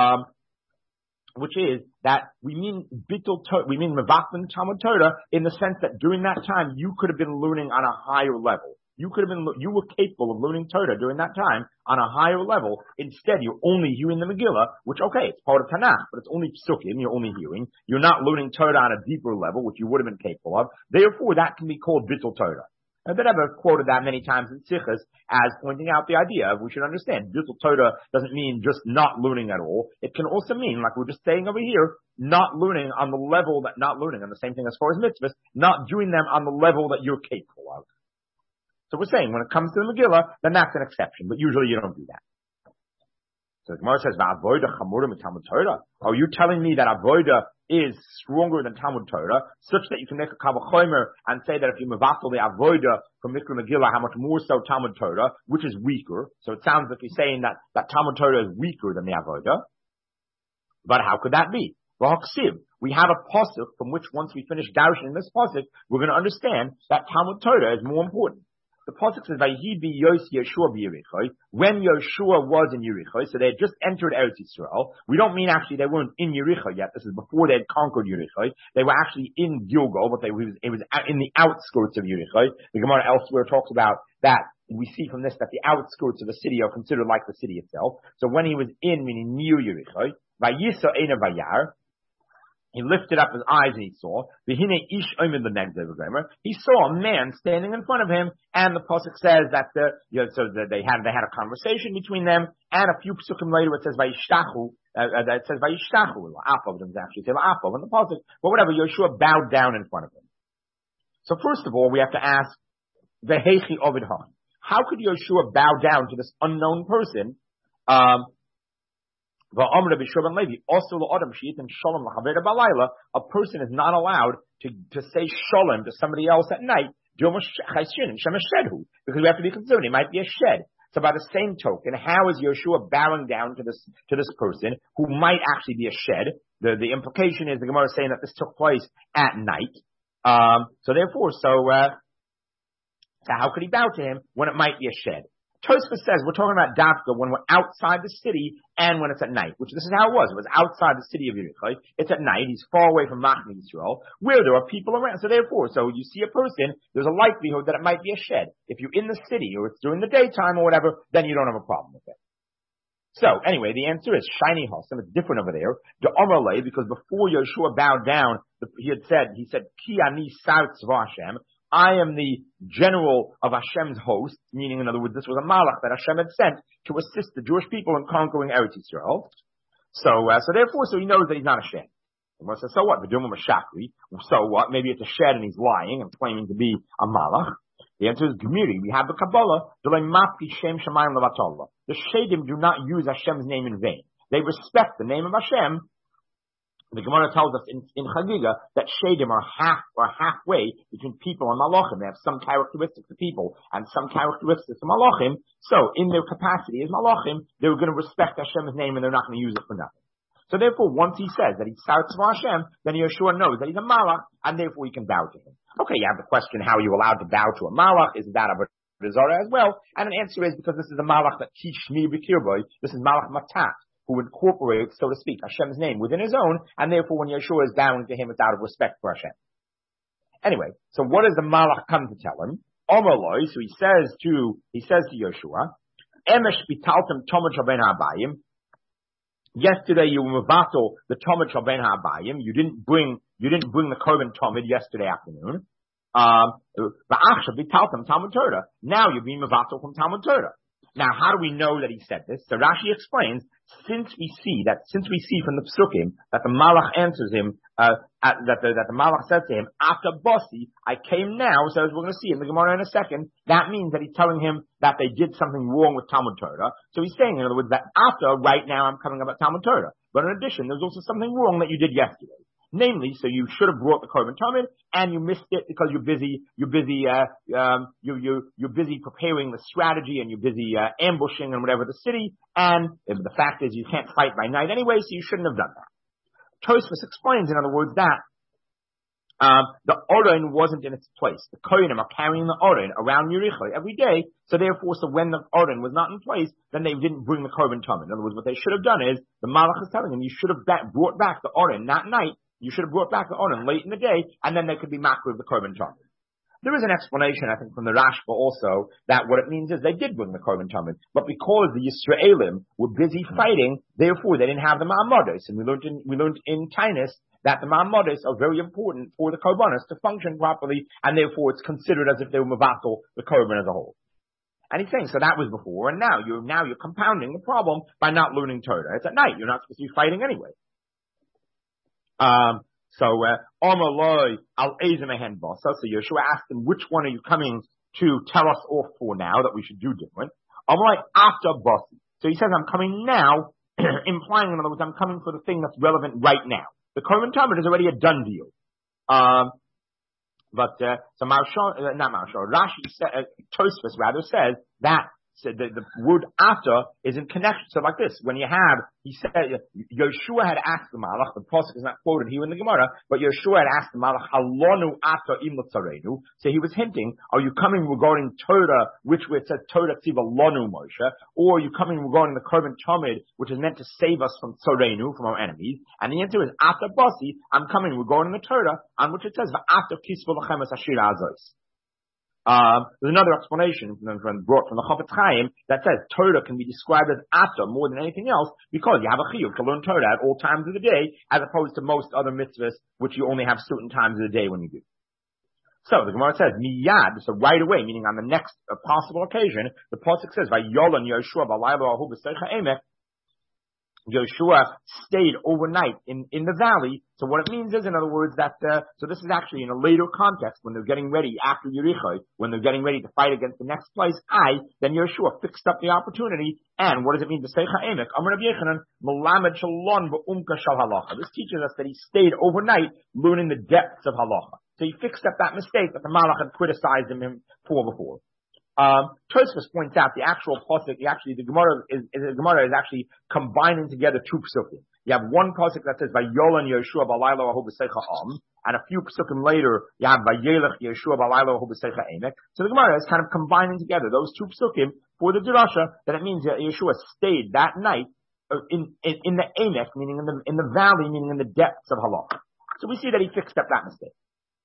[SPEAKER 1] which is that we mean Mevatlan Talmud Torah in the sense that during that time you could have been learning on a higher level. You were capable of learning Torah during that time on a higher level. Instead, you're only hearing the Megillah, which, okay, it's part of Tanakh, but it's only psukim, you're only hearing. You're not learning Torah on a deeper level, which you would have been capable of. Therefore, that can be called Bittul Torah. And then I've quoted that many times in Sichas as pointing out the idea of we should understand Bittul Torah doesn't mean just not learning at all. It can also mean, like we're just saying over here, not learning on the level that, not learning on the same thing as far as mitzvahs, not doing them on the level that you're capable of. So we're saying when it comes to the Megillah, then that's an exception, but usually you don't do that. So the Gemara says, "Avoda chamura mit Talmud Torah." Are you telling me that avoda is stronger than Talmud Torah, such that you can make a kavachomer and say that if you mevatel the avoda from Mikra Megillah, how much more so Talmud Torah, which is weaker? So it sounds like you're saying that Talmud Torah is weaker than the avoda. But how could that be? We have a pasuk from which once we finish darshan this pasuk, we're going to understand that Talmud Torah is more important. The pasuk says, "Vayhi bi Yeshua b'Yericho." When Yeshua was in Yericho, so they had just entered Eretz Yisrael. We don't mean actually they weren't in Yericho yet. This is before they had conquered Yericho. They were actually in Gilgal, but it was in the outskirts of Yericho. The Gemara elsewhere talks about that. We see from this that the outskirts of the city are considered like the city itself. So when he was in, meaning near Yericho, Vayisa Eina Vayar. He lifted up his eyes and he saw. He saw a man standing in front of him, and the pasuk says that they had a conversation between them. And a few psukim later, it says Vayishtachu. It says Vayishtachu. Apov doesn't actually say Apov in the pasuk, but whatever. Yeshua bowed down in front of him. So first of all, we have to ask the Heichi Ovid Han. How could Yeshua bow down to this unknown person? A person is not allowed to say shalom to somebody else at night because we have to be concerned. It might be a shed. So by the same token, how is Yeshua bowing down to this person who might actually be a shed? The implication is the Gemara is saying that this took place at night. So how could he bow to him when it might be a shed? Tosfos says we're talking about Dafka when we're outside the city and when it's at night, which this is how it was. It was outside the city of Yericho. It's at night. He's far away from Machne Yisrael, where there are people around. So you see a person, there's a likelihood that it might be a shed. If you're in the city or it's during the daytime or whatever, then you don't have a problem with it. So anyway, the answer is shiny Hasam. It's different over there. The Amalei, because before Yeshua bowed down, he said, Ki ani sar tzva Hashem. I am the general of Hashem's host, meaning, in other words, this was a malach that Hashem had sent to assist the Jewish people in conquering Eretz Yisrael. So he knows that he's not a shed. So what? So what? Maybe it's a shed and he's lying and claiming to be a malach. The answer is Gemiri. We have the Kabbalah. The Shedim do not use Hashem's name in vain. They respect the name of Hashem. The Gemara tells us in Chagiga that Shedim are halfway between people and Malachim. They have some characteristics of people and some characteristics of Malachim. So in their capacity as Malachim, they're going to respect Hashem's name and they're not going to use it for nothing. So therefore, once he says that he's Sartz Hashem, then Yeshua knows that he's a Malach and therefore he can bow to him. Okay, you have the question, how are you allowed to bow to a Malach? Is that a Zara as well? And an answer is because this is a Malach that teach me b'kirboy. This is Malach Matat. who incorporates, so to speak, Hashem's name within his own, and therefore when Yeshua is bowing to him, it's out of respect for Hashem. Anyway, so what does the Malach come to tell him? Omerloi, so he says to Yeshua, Emesh bitaltem Tomid Shel Ben Ha'abayim. Yesterday you were mevatel the Tomid Shel Ben Ha'abayim. You didn't bring the Korban Tomid yesterday afternoon. V'achshav bitaltem Talmud Torah. Now you're being mevatel from Talmud Torah. Now, how do we know that he said this? So Rashi explains, since we see from the Psukim that the Malach answers him, that the Malach says to him, after Bossi, I came now, so as we're going to see in the Gemara in a second, that means that he's telling him that they did something wrong with Talmud Torah. So he's saying, in other words, that after, right now, I'm coming about Talmud Torah. But in addition, there's also something wrong that you did yesterday. Namely, so you should have brought the Korban Tamid, and you missed it because you're busy preparing the strategy, and you're busy ambushing and whatever the city, and the fact is you can't fight by night anyway, so you shouldn't have done that. Tosfos explains, in other words, that the Oren wasn't in its place. The Kohanim are carrying the Oren around Yericho every day, so therefore, so when the Oren was not in place, then they didn't bring the Korban Tamid. In other words, what they should have done is, the Malach is telling them, you should have brought back the Oren that night. You should have brought back the Oren late in the day, and then they could be makar of the Korban Tamid. There is an explanation, I think, from the Rashba also, that what it means is they did bring the Korban Tamid, but because the Yisraelim were busy fighting, therefore they didn't have the Ma'amodos. And we learned in Tainus that the Ma'amodos are very important for the Korbanos to function properly, and therefore it's considered as if they were Mavatal, the Korban as a whole. And he's saying, so that was before, and now you're compounding the problem by not learning Torah. It's at night, you're not supposed to be fighting anyway. Omer loy al ezemehen basa. So Yeshua asked him, which one are you coming to tell us off for now that we should do different? Omer loy after basi. So he says, I'm coming now, implying in other words, I'm coming for the thing that's relevant right now. The Korban Tamid is already a done deal. Tosfos rather says that the word after is in connection. So like this, when he said, Yeshua had asked the Malach, the Pasuk is not quoted here in the Gemara, but Yeshua had asked the Malach, Halonu after imlatzarenu. So he was hinting, are you coming regarding Torah, which it says Torah tiva lonu Moshe, or are you coming regarding the Korban Tamid, which is meant to save us from Tzarenu, from our enemies? And the answer is, after Basi, I'm coming regarding the Torah, on which it says, after kisvul lechemes ashira azos. There's another explanation brought from the Chafetz Chaim that says Torah can be described as after more than anything else because you have a chiyuv to learn Torah at all times of the day as opposed to most other mitzvahs which you only have certain times of the day when you do. So the Gemara says miyad, so right away, meaning on the next possible occasion, the pasuk says Vayolan Yeshua b'laylo ahu b'seicha emek. Yeshua stayed overnight in the valley. So what it means is, in other words, that, so this is actually in a later context when they're getting ready after Yericho, when they're getting ready to fight against the next place, then Yeshua fixed up the opportunity. And what does it mean? B'seicha emek, Amar Rabbi Yechanan, melamed shalon b'umka shal halacha. This teaches us that he stayed overnight learning the depths of halacha. So he fixed up that mistake that the Malach had criticized him for before. Tosfos points out the actual pasuk, the Gemara is actually combining together two psukim. You have one pasuk that says Vayolan Yeshua b'laylo ahu b'seicha am, and a few psukim later you have Vayelech Yeshua b'laylo ahu b'seicha emek. So the Gemara is kind of combining together those two psukim for the drasha that it means that Yeshua stayed that night in the emek, meaning in the valley, meaning in the depths of halakha. So we see that he fixed up that mistake.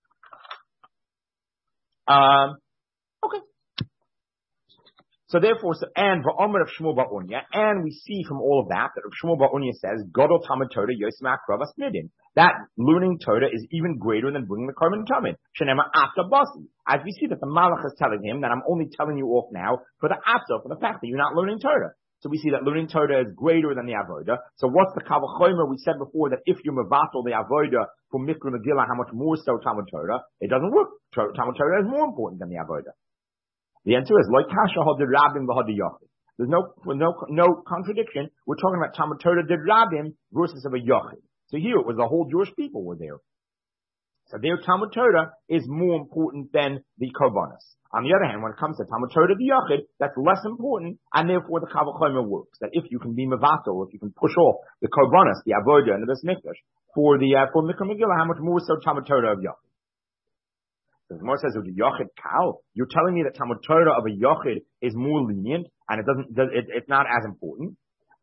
[SPEAKER 1] Okay. So therefore, and v'omer of Shmuel Ba'unya, and we see from all of that Shmuel Ba'unya says, Godol Talmud Torah Yosem Akravas Nidin. That learning Torah is even greater than bringing the Korban Tamid. Shenema after Basi. As we see that the Malach is telling him that I'm only telling you off now for the after, for the fact that you're not learning Torah. So we see that learning Torah is greater than the Avodah. So what's the Kal Vachomer? We said before that if you mevatel the Avodah for Mikra Megillah, how much more so Talmud Torah? It doesn't work. Talmud Torah is more important than the Avodah. The answer is like kasha had rabbim v'had yochid. There's no contradiction. We're talking about Talmud Torah did rabbim versus of a yochid. So here it was the whole Jewish people were there. So their Talmud Torah is more important than the korbanos. On the other hand, when it comes to Talmud Torah the yochid, that's less important, and therefore the Kal Vachomer works. That if you can be mevatel, if you can push off the korbanos, the avodah, and the Beis Mikdash for Mikra Megillah, how much more so Talmud Torah of yochid? The Gemara says, Yochid Kal, you're telling me that Talmud Torah of a Yochid is more lenient and it's not as important.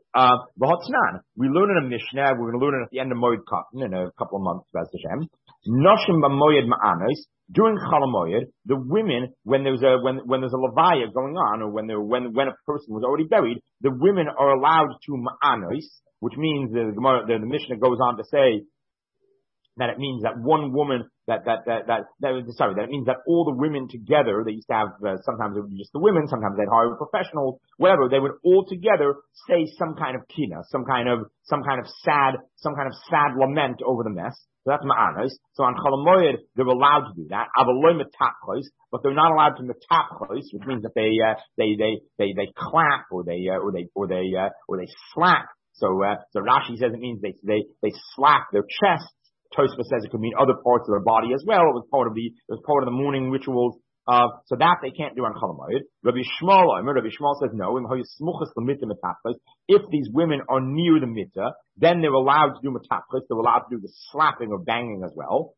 [SPEAKER 1] We learn in a Mishnah, we're going to learn it at the end of Moed Katan in a couple of months, B'ez Hashem. Noshim b'moyed ma'anos, during Chol Hamoed, the women, when there's a levaya going on, or when a person was already buried, the women are allowed to ma'anos, which means the Mishnah goes on to say that it means that one woman, that it means that all the women together, they used to have, sometimes it would be just the women, sometimes they'd hire professionals, whatever, they would all together say some kind of kina, some kind of sad lament over the mess. So that's ma'anos. So on Chol Hamoed, they're allowed to do that. Avaloi metachos, but they're not allowed to metachos, which means that they clap or they slap. So Rashi says it means they slap their chest. Tosfos says it could mean other parts of their body as well. It was part of the morning rituals. So that they can't do on Chol Hamoed. Rabbi Shmuel says no. If these women are near the mitzvah, then they're allowed to do metachos. They're allowed to do the slapping or banging as well.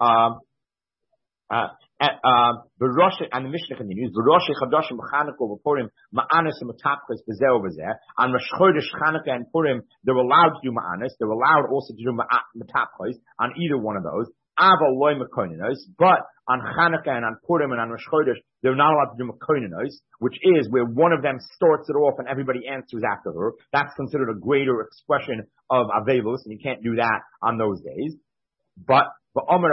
[SPEAKER 1] And the Mishnah continues, V'rosh Chadashim Chanukah v'Purim ma'anos and metachos b'zeh v'zeh. On Rosh Chodesh Chanukah and Purim, they're allowed to do ma'anos. They're allowed also to do metachos on either one of those. Aval loy mekoinos, but on Chanukah and on Purim and on Rosh Chodesh, they're not allowed to do mekoinos, which is where one of them starts it off and everybody answers after her. That's considered a greater expression of Avelos, and you can't do that on those days. But Rabbi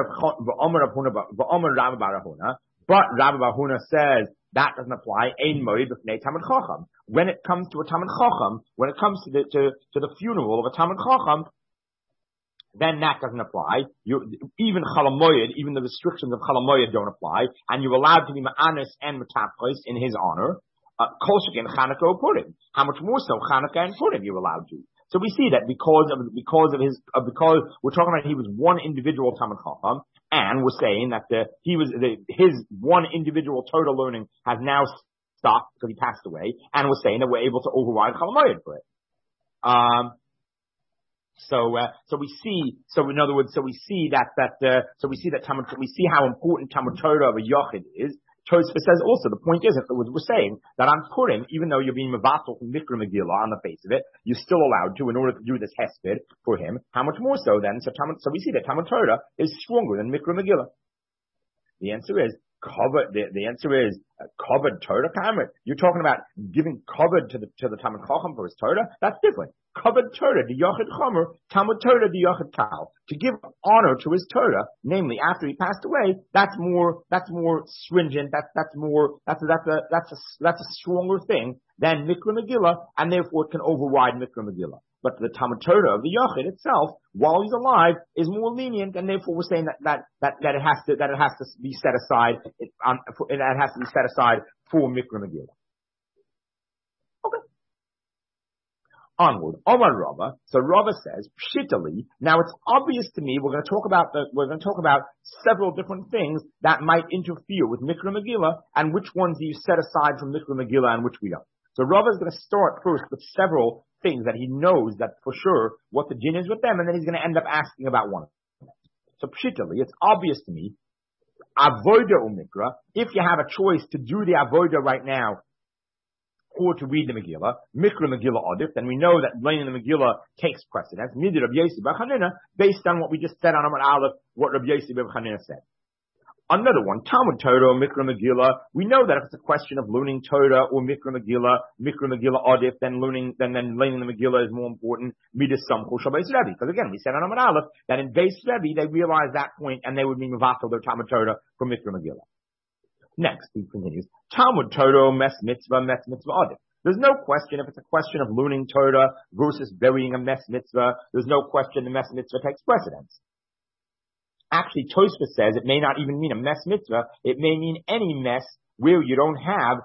[SPEAKER 1] Barahuna says that doesn't apply. When it comes to a Talmid Chacham, when it comes to the funeral of a Talmid Chacham, then that doesn't apply. Even Chol Hamoed, even the restrictions of Chol Hamoed don't apply, and you're allowed to be ma'anos and metachos in his honor. Kol sheken Chanukah or Purim. How much more so Chanukah and Purim you're allowed to. So we see that because we're talking about he was one individual Talmid Chacham, and we're saying that his one individual Torah learning has now stopped because he passed away, and we're saying that we're able to override Chol Hamoed for it. So we see how important Talmud Torah of a Yochid is. Tosfos says also, the point is, we're saying that on Purim, even though you're being mevatel from Mikra Megillah on the face of it, you're still allowed to in order to do this hesped for him. How much more so then? So we see that Talmud Torah is stronger than Mikra Megillah. The answer is covered Torah Kamrit. You're talking about giving covered to the Talmid Chacham for his Torah. That's different. Covered Torah, the Yochid Chomer, Talmud Torah, the Yochid Kal. To give honor to his Torah, namely after he passed away, that's more stringent. That's a stronger thing than Mikra Megillah, and therefore it can override Mikra Megillah. But the Talmud Torah of the Yochid itself, while he's alive, is more lenient, and therefore we're saying that it has to be set aside. It has to be set aside for Mikra Megillah. Okay. Onward. Omar Rava. So Rava says, Pshitali. Now it's obvious to me we're going to talk about several different things that might interfere with Mikra Megillah, and which ones do you set aside from Mikra Megillah and which we don't. So Rava is going to start first with several things that he knows that for sure what the din is with them, and then he's going to end up asking about one of them. So pshitali, it's obvious to me, avoda umikra, if you have a choice to do the avoda right now, or to read the Megillah, Mikra Megillah Adif, then we know that learning the Megillah takes precedence, Midi Rabbi Yossi bar Chanina, based on what we just said on Amar Aleph, what Rabbi Yossi bar Chanina said. Another one, Talmud Torah or Mikra Megillah. We know that if it's a question of learning Torah or Mikra Megillah Adif, then learning the Megillah is more important. Midas Samchul Shabbos Rebbe. Because again, we said on Amar Aleph that in Beis Rebbe they realized that point and they would be mevatel their Talmud Torah for Mikra Megillah. Next, he continues, Talmud Torah, Mes Mitzvah Adif. There's no question if it's a question of learning Torah versus burying a Mes Mitzvah, there's no question the Mes Mitzvah takes precedence. Actually, Tosfos says it may not even mean a Mes Mitzvah, it may mean any mess where you don't have,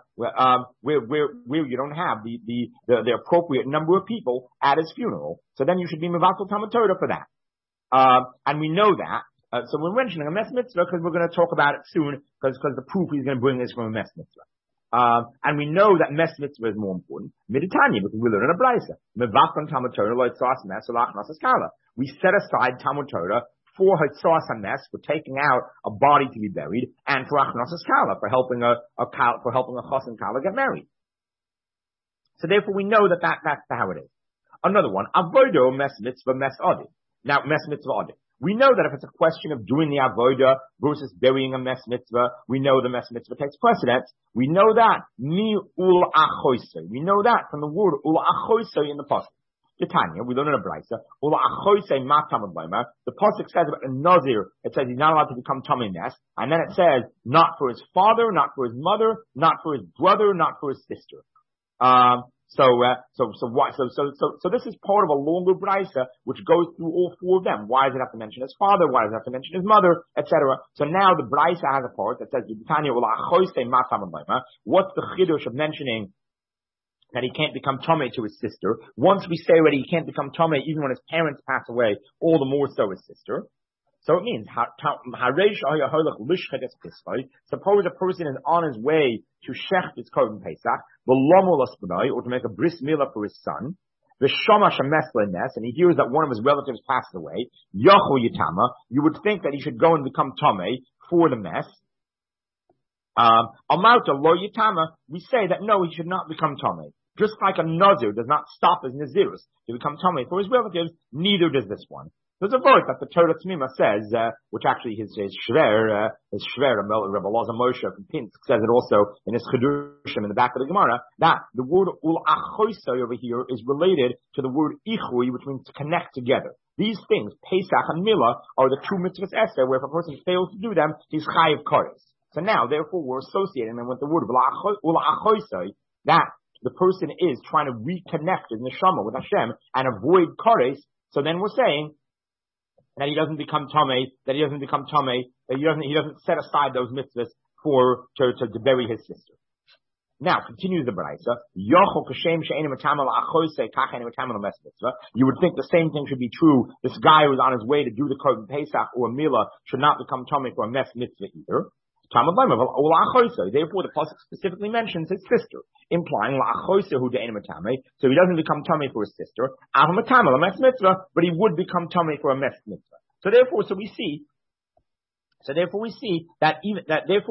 [SPEAKER 1] where you don't have the appropriate number of people at his funeral. So then you should be mevatel Talmud Torah for that. And we know that. So we're mentioning a Mes Mitzvah because we're going to talk about it soon, because the proof he's going to bring is from a Mes Mitzvah. And we know that Mes Mitzvah is more important. Meditanya, because we learn in a Braisa. Mevatel Talmud Torah, lo yitzas mes, or lachnas haskala. We set aside Talmud Torah for hitzas hames, for taking out a body to be buried, and for achnas haskala, for helping a chas and kala get married. So therefore we know that's how it is. Another one, avodah mes mitzvah mes adi. Now, mes mitzvah adi. We know that if it's a question of doing the avodah versus burying a mes mitzvah, we know the mes mitzvah takes precedence. We know that mi ul achoisei. We know that from the word ul achoisei in the pasuk. Tanya, we learn in a brayso. Ul achoisei matamad b'omer. The pasuk says about a nazir. It says he's not allowed to become tamei nes, and then it says not for his father, not for his mother, not for his brother, not for his sister. So this is part of a longer brayso which goes through all four of them. Why does it have to mention his father? Why does it have to mention his mother, etc.? So now the brayso has a part that says what's the chiddush of mentioning that he can't become tamei to his sister? Once we say already he can't become tamei even when his parents pass away, all the more so his sister. So it means, suppose a person is on his way to shech his korban Pesach, or to make a bris milah for his son, and he hears that one of his relatives passed away, you would think that he should go and become tamei for the mess. We say that no, he should not become tamei. Just like a nazir does not stop his nazirus to become tamei for his relatives, neither does this one. There's a verse that the Torah T'mima says, which actually his Shver, Rebbe Loza Moshe from Pinsk says it also in his Chedushim in the back of the Gemara, that the word ul achoisei over here is related to the word ichui, which means to connect together. These things, Pesach and Milah, are the two mitzvahs essay, where if a person fails to do them, he's chayiv kares. So now, therefore, we're associating them with the word ul achoisei, that the person is trying to reconnect his neshama with Hashem and avoid kares. So then we're saying that he doesn't become tamei, that he doesn't set aside those mitzvahs to bury his sister. Now, continues the brayso. You would think the same thing should be true. This guy who was on his way to do the korban Pesach or a milah should not become tamei for a mes mitzvah either. Therefore, the pasuk specifically mentions his sister, implying so he doesn't become tamei for his sister, but he would become tamei for a mes mitzvah. So therefore we see that even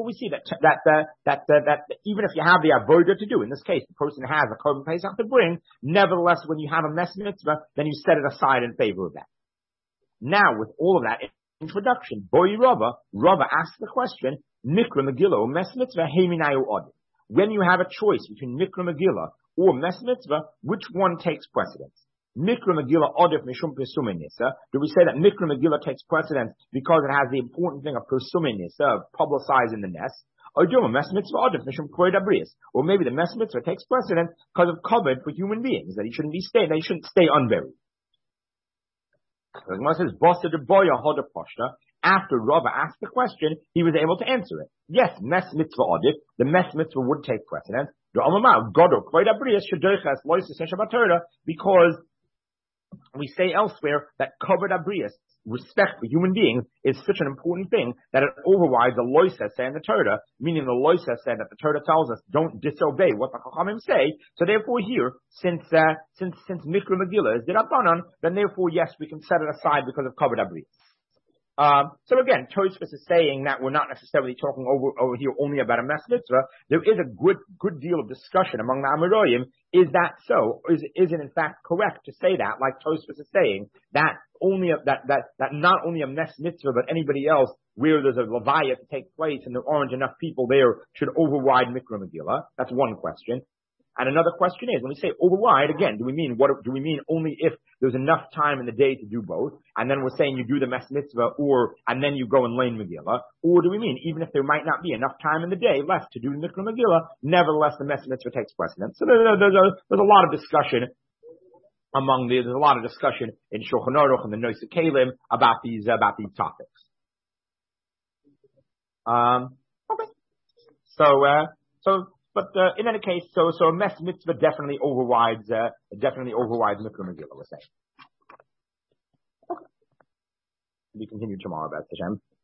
[SPEAKER 1] if you have the avodah to do, in this case, the person has a korban Pesach to bring, nevertheless, when you have a mes mitzvah, then you set it aside in favor of that. Now, with all of that introduction, Rava asks the question, Mikra Megillah or Mes Mitzvah, Heiminayu Adi. When you have a choice between Mikra Megillah or Mes Mitzvah, which one takes precedence? Mikra Megillah Adif Mishum Pesumei Nisa. Do we say that Mikra Megillah takes precedence because it has the important thing of Pesumei Nisa, of publicizing the nest? Or do a Mes Mitzvah Adif Mishum Kroid Abrius? Or maybe the Mes Mitzvah takes precedence because of covered for human beings, that he shouldn't stay unburied. The Gemara says, Bosta de Boya Hoda Poshta. After Rava asked the question, he was able to answer it. Yes, mes mitzvah adif, the mes mitzvah would take precedence. Because we say elsewhere that kavod abrius, respect for human beings, is such an important thing that it overrides the loisa say in the Torah, meaning the loisa say that the Torah tells us don't disobey what the Chachamim say. So therefore here, since Mikra Megillah is D'Rabbanan, then therefore yes, we can set it aside because of kavod abrius. So again, Tosfos is saying that we're not necessarily talking over here only about a mes mitzvah. There is a good deal of discussion among the Amoraim. Is that so? Is it in fact correct to say that, like Tosfos is saying, that not only a mes mitzvah, but anybody else where there's a levaya to take place and there aren't enough people there should override Mikra Megillah? That's one question. And another question is, when we say override, again, do we mean only if there's enough time in the day to do both, and then we're saying you do the mes mitzvah, and then you go and learn Megillah, or do we mean even if there might not be enough time in the day left to do the Mikra Megillah, nevertheless the mes mitzvah takes precedence? So there's a lot of discussion there's a lot of discussion in Shulchan Aruch and the Nois Kelim about these topics. Okay. But in any case, so a mes mitzvah definitely overrides Mikra Megillah, we're saying. Okay. We continue tomorrow about Hashem.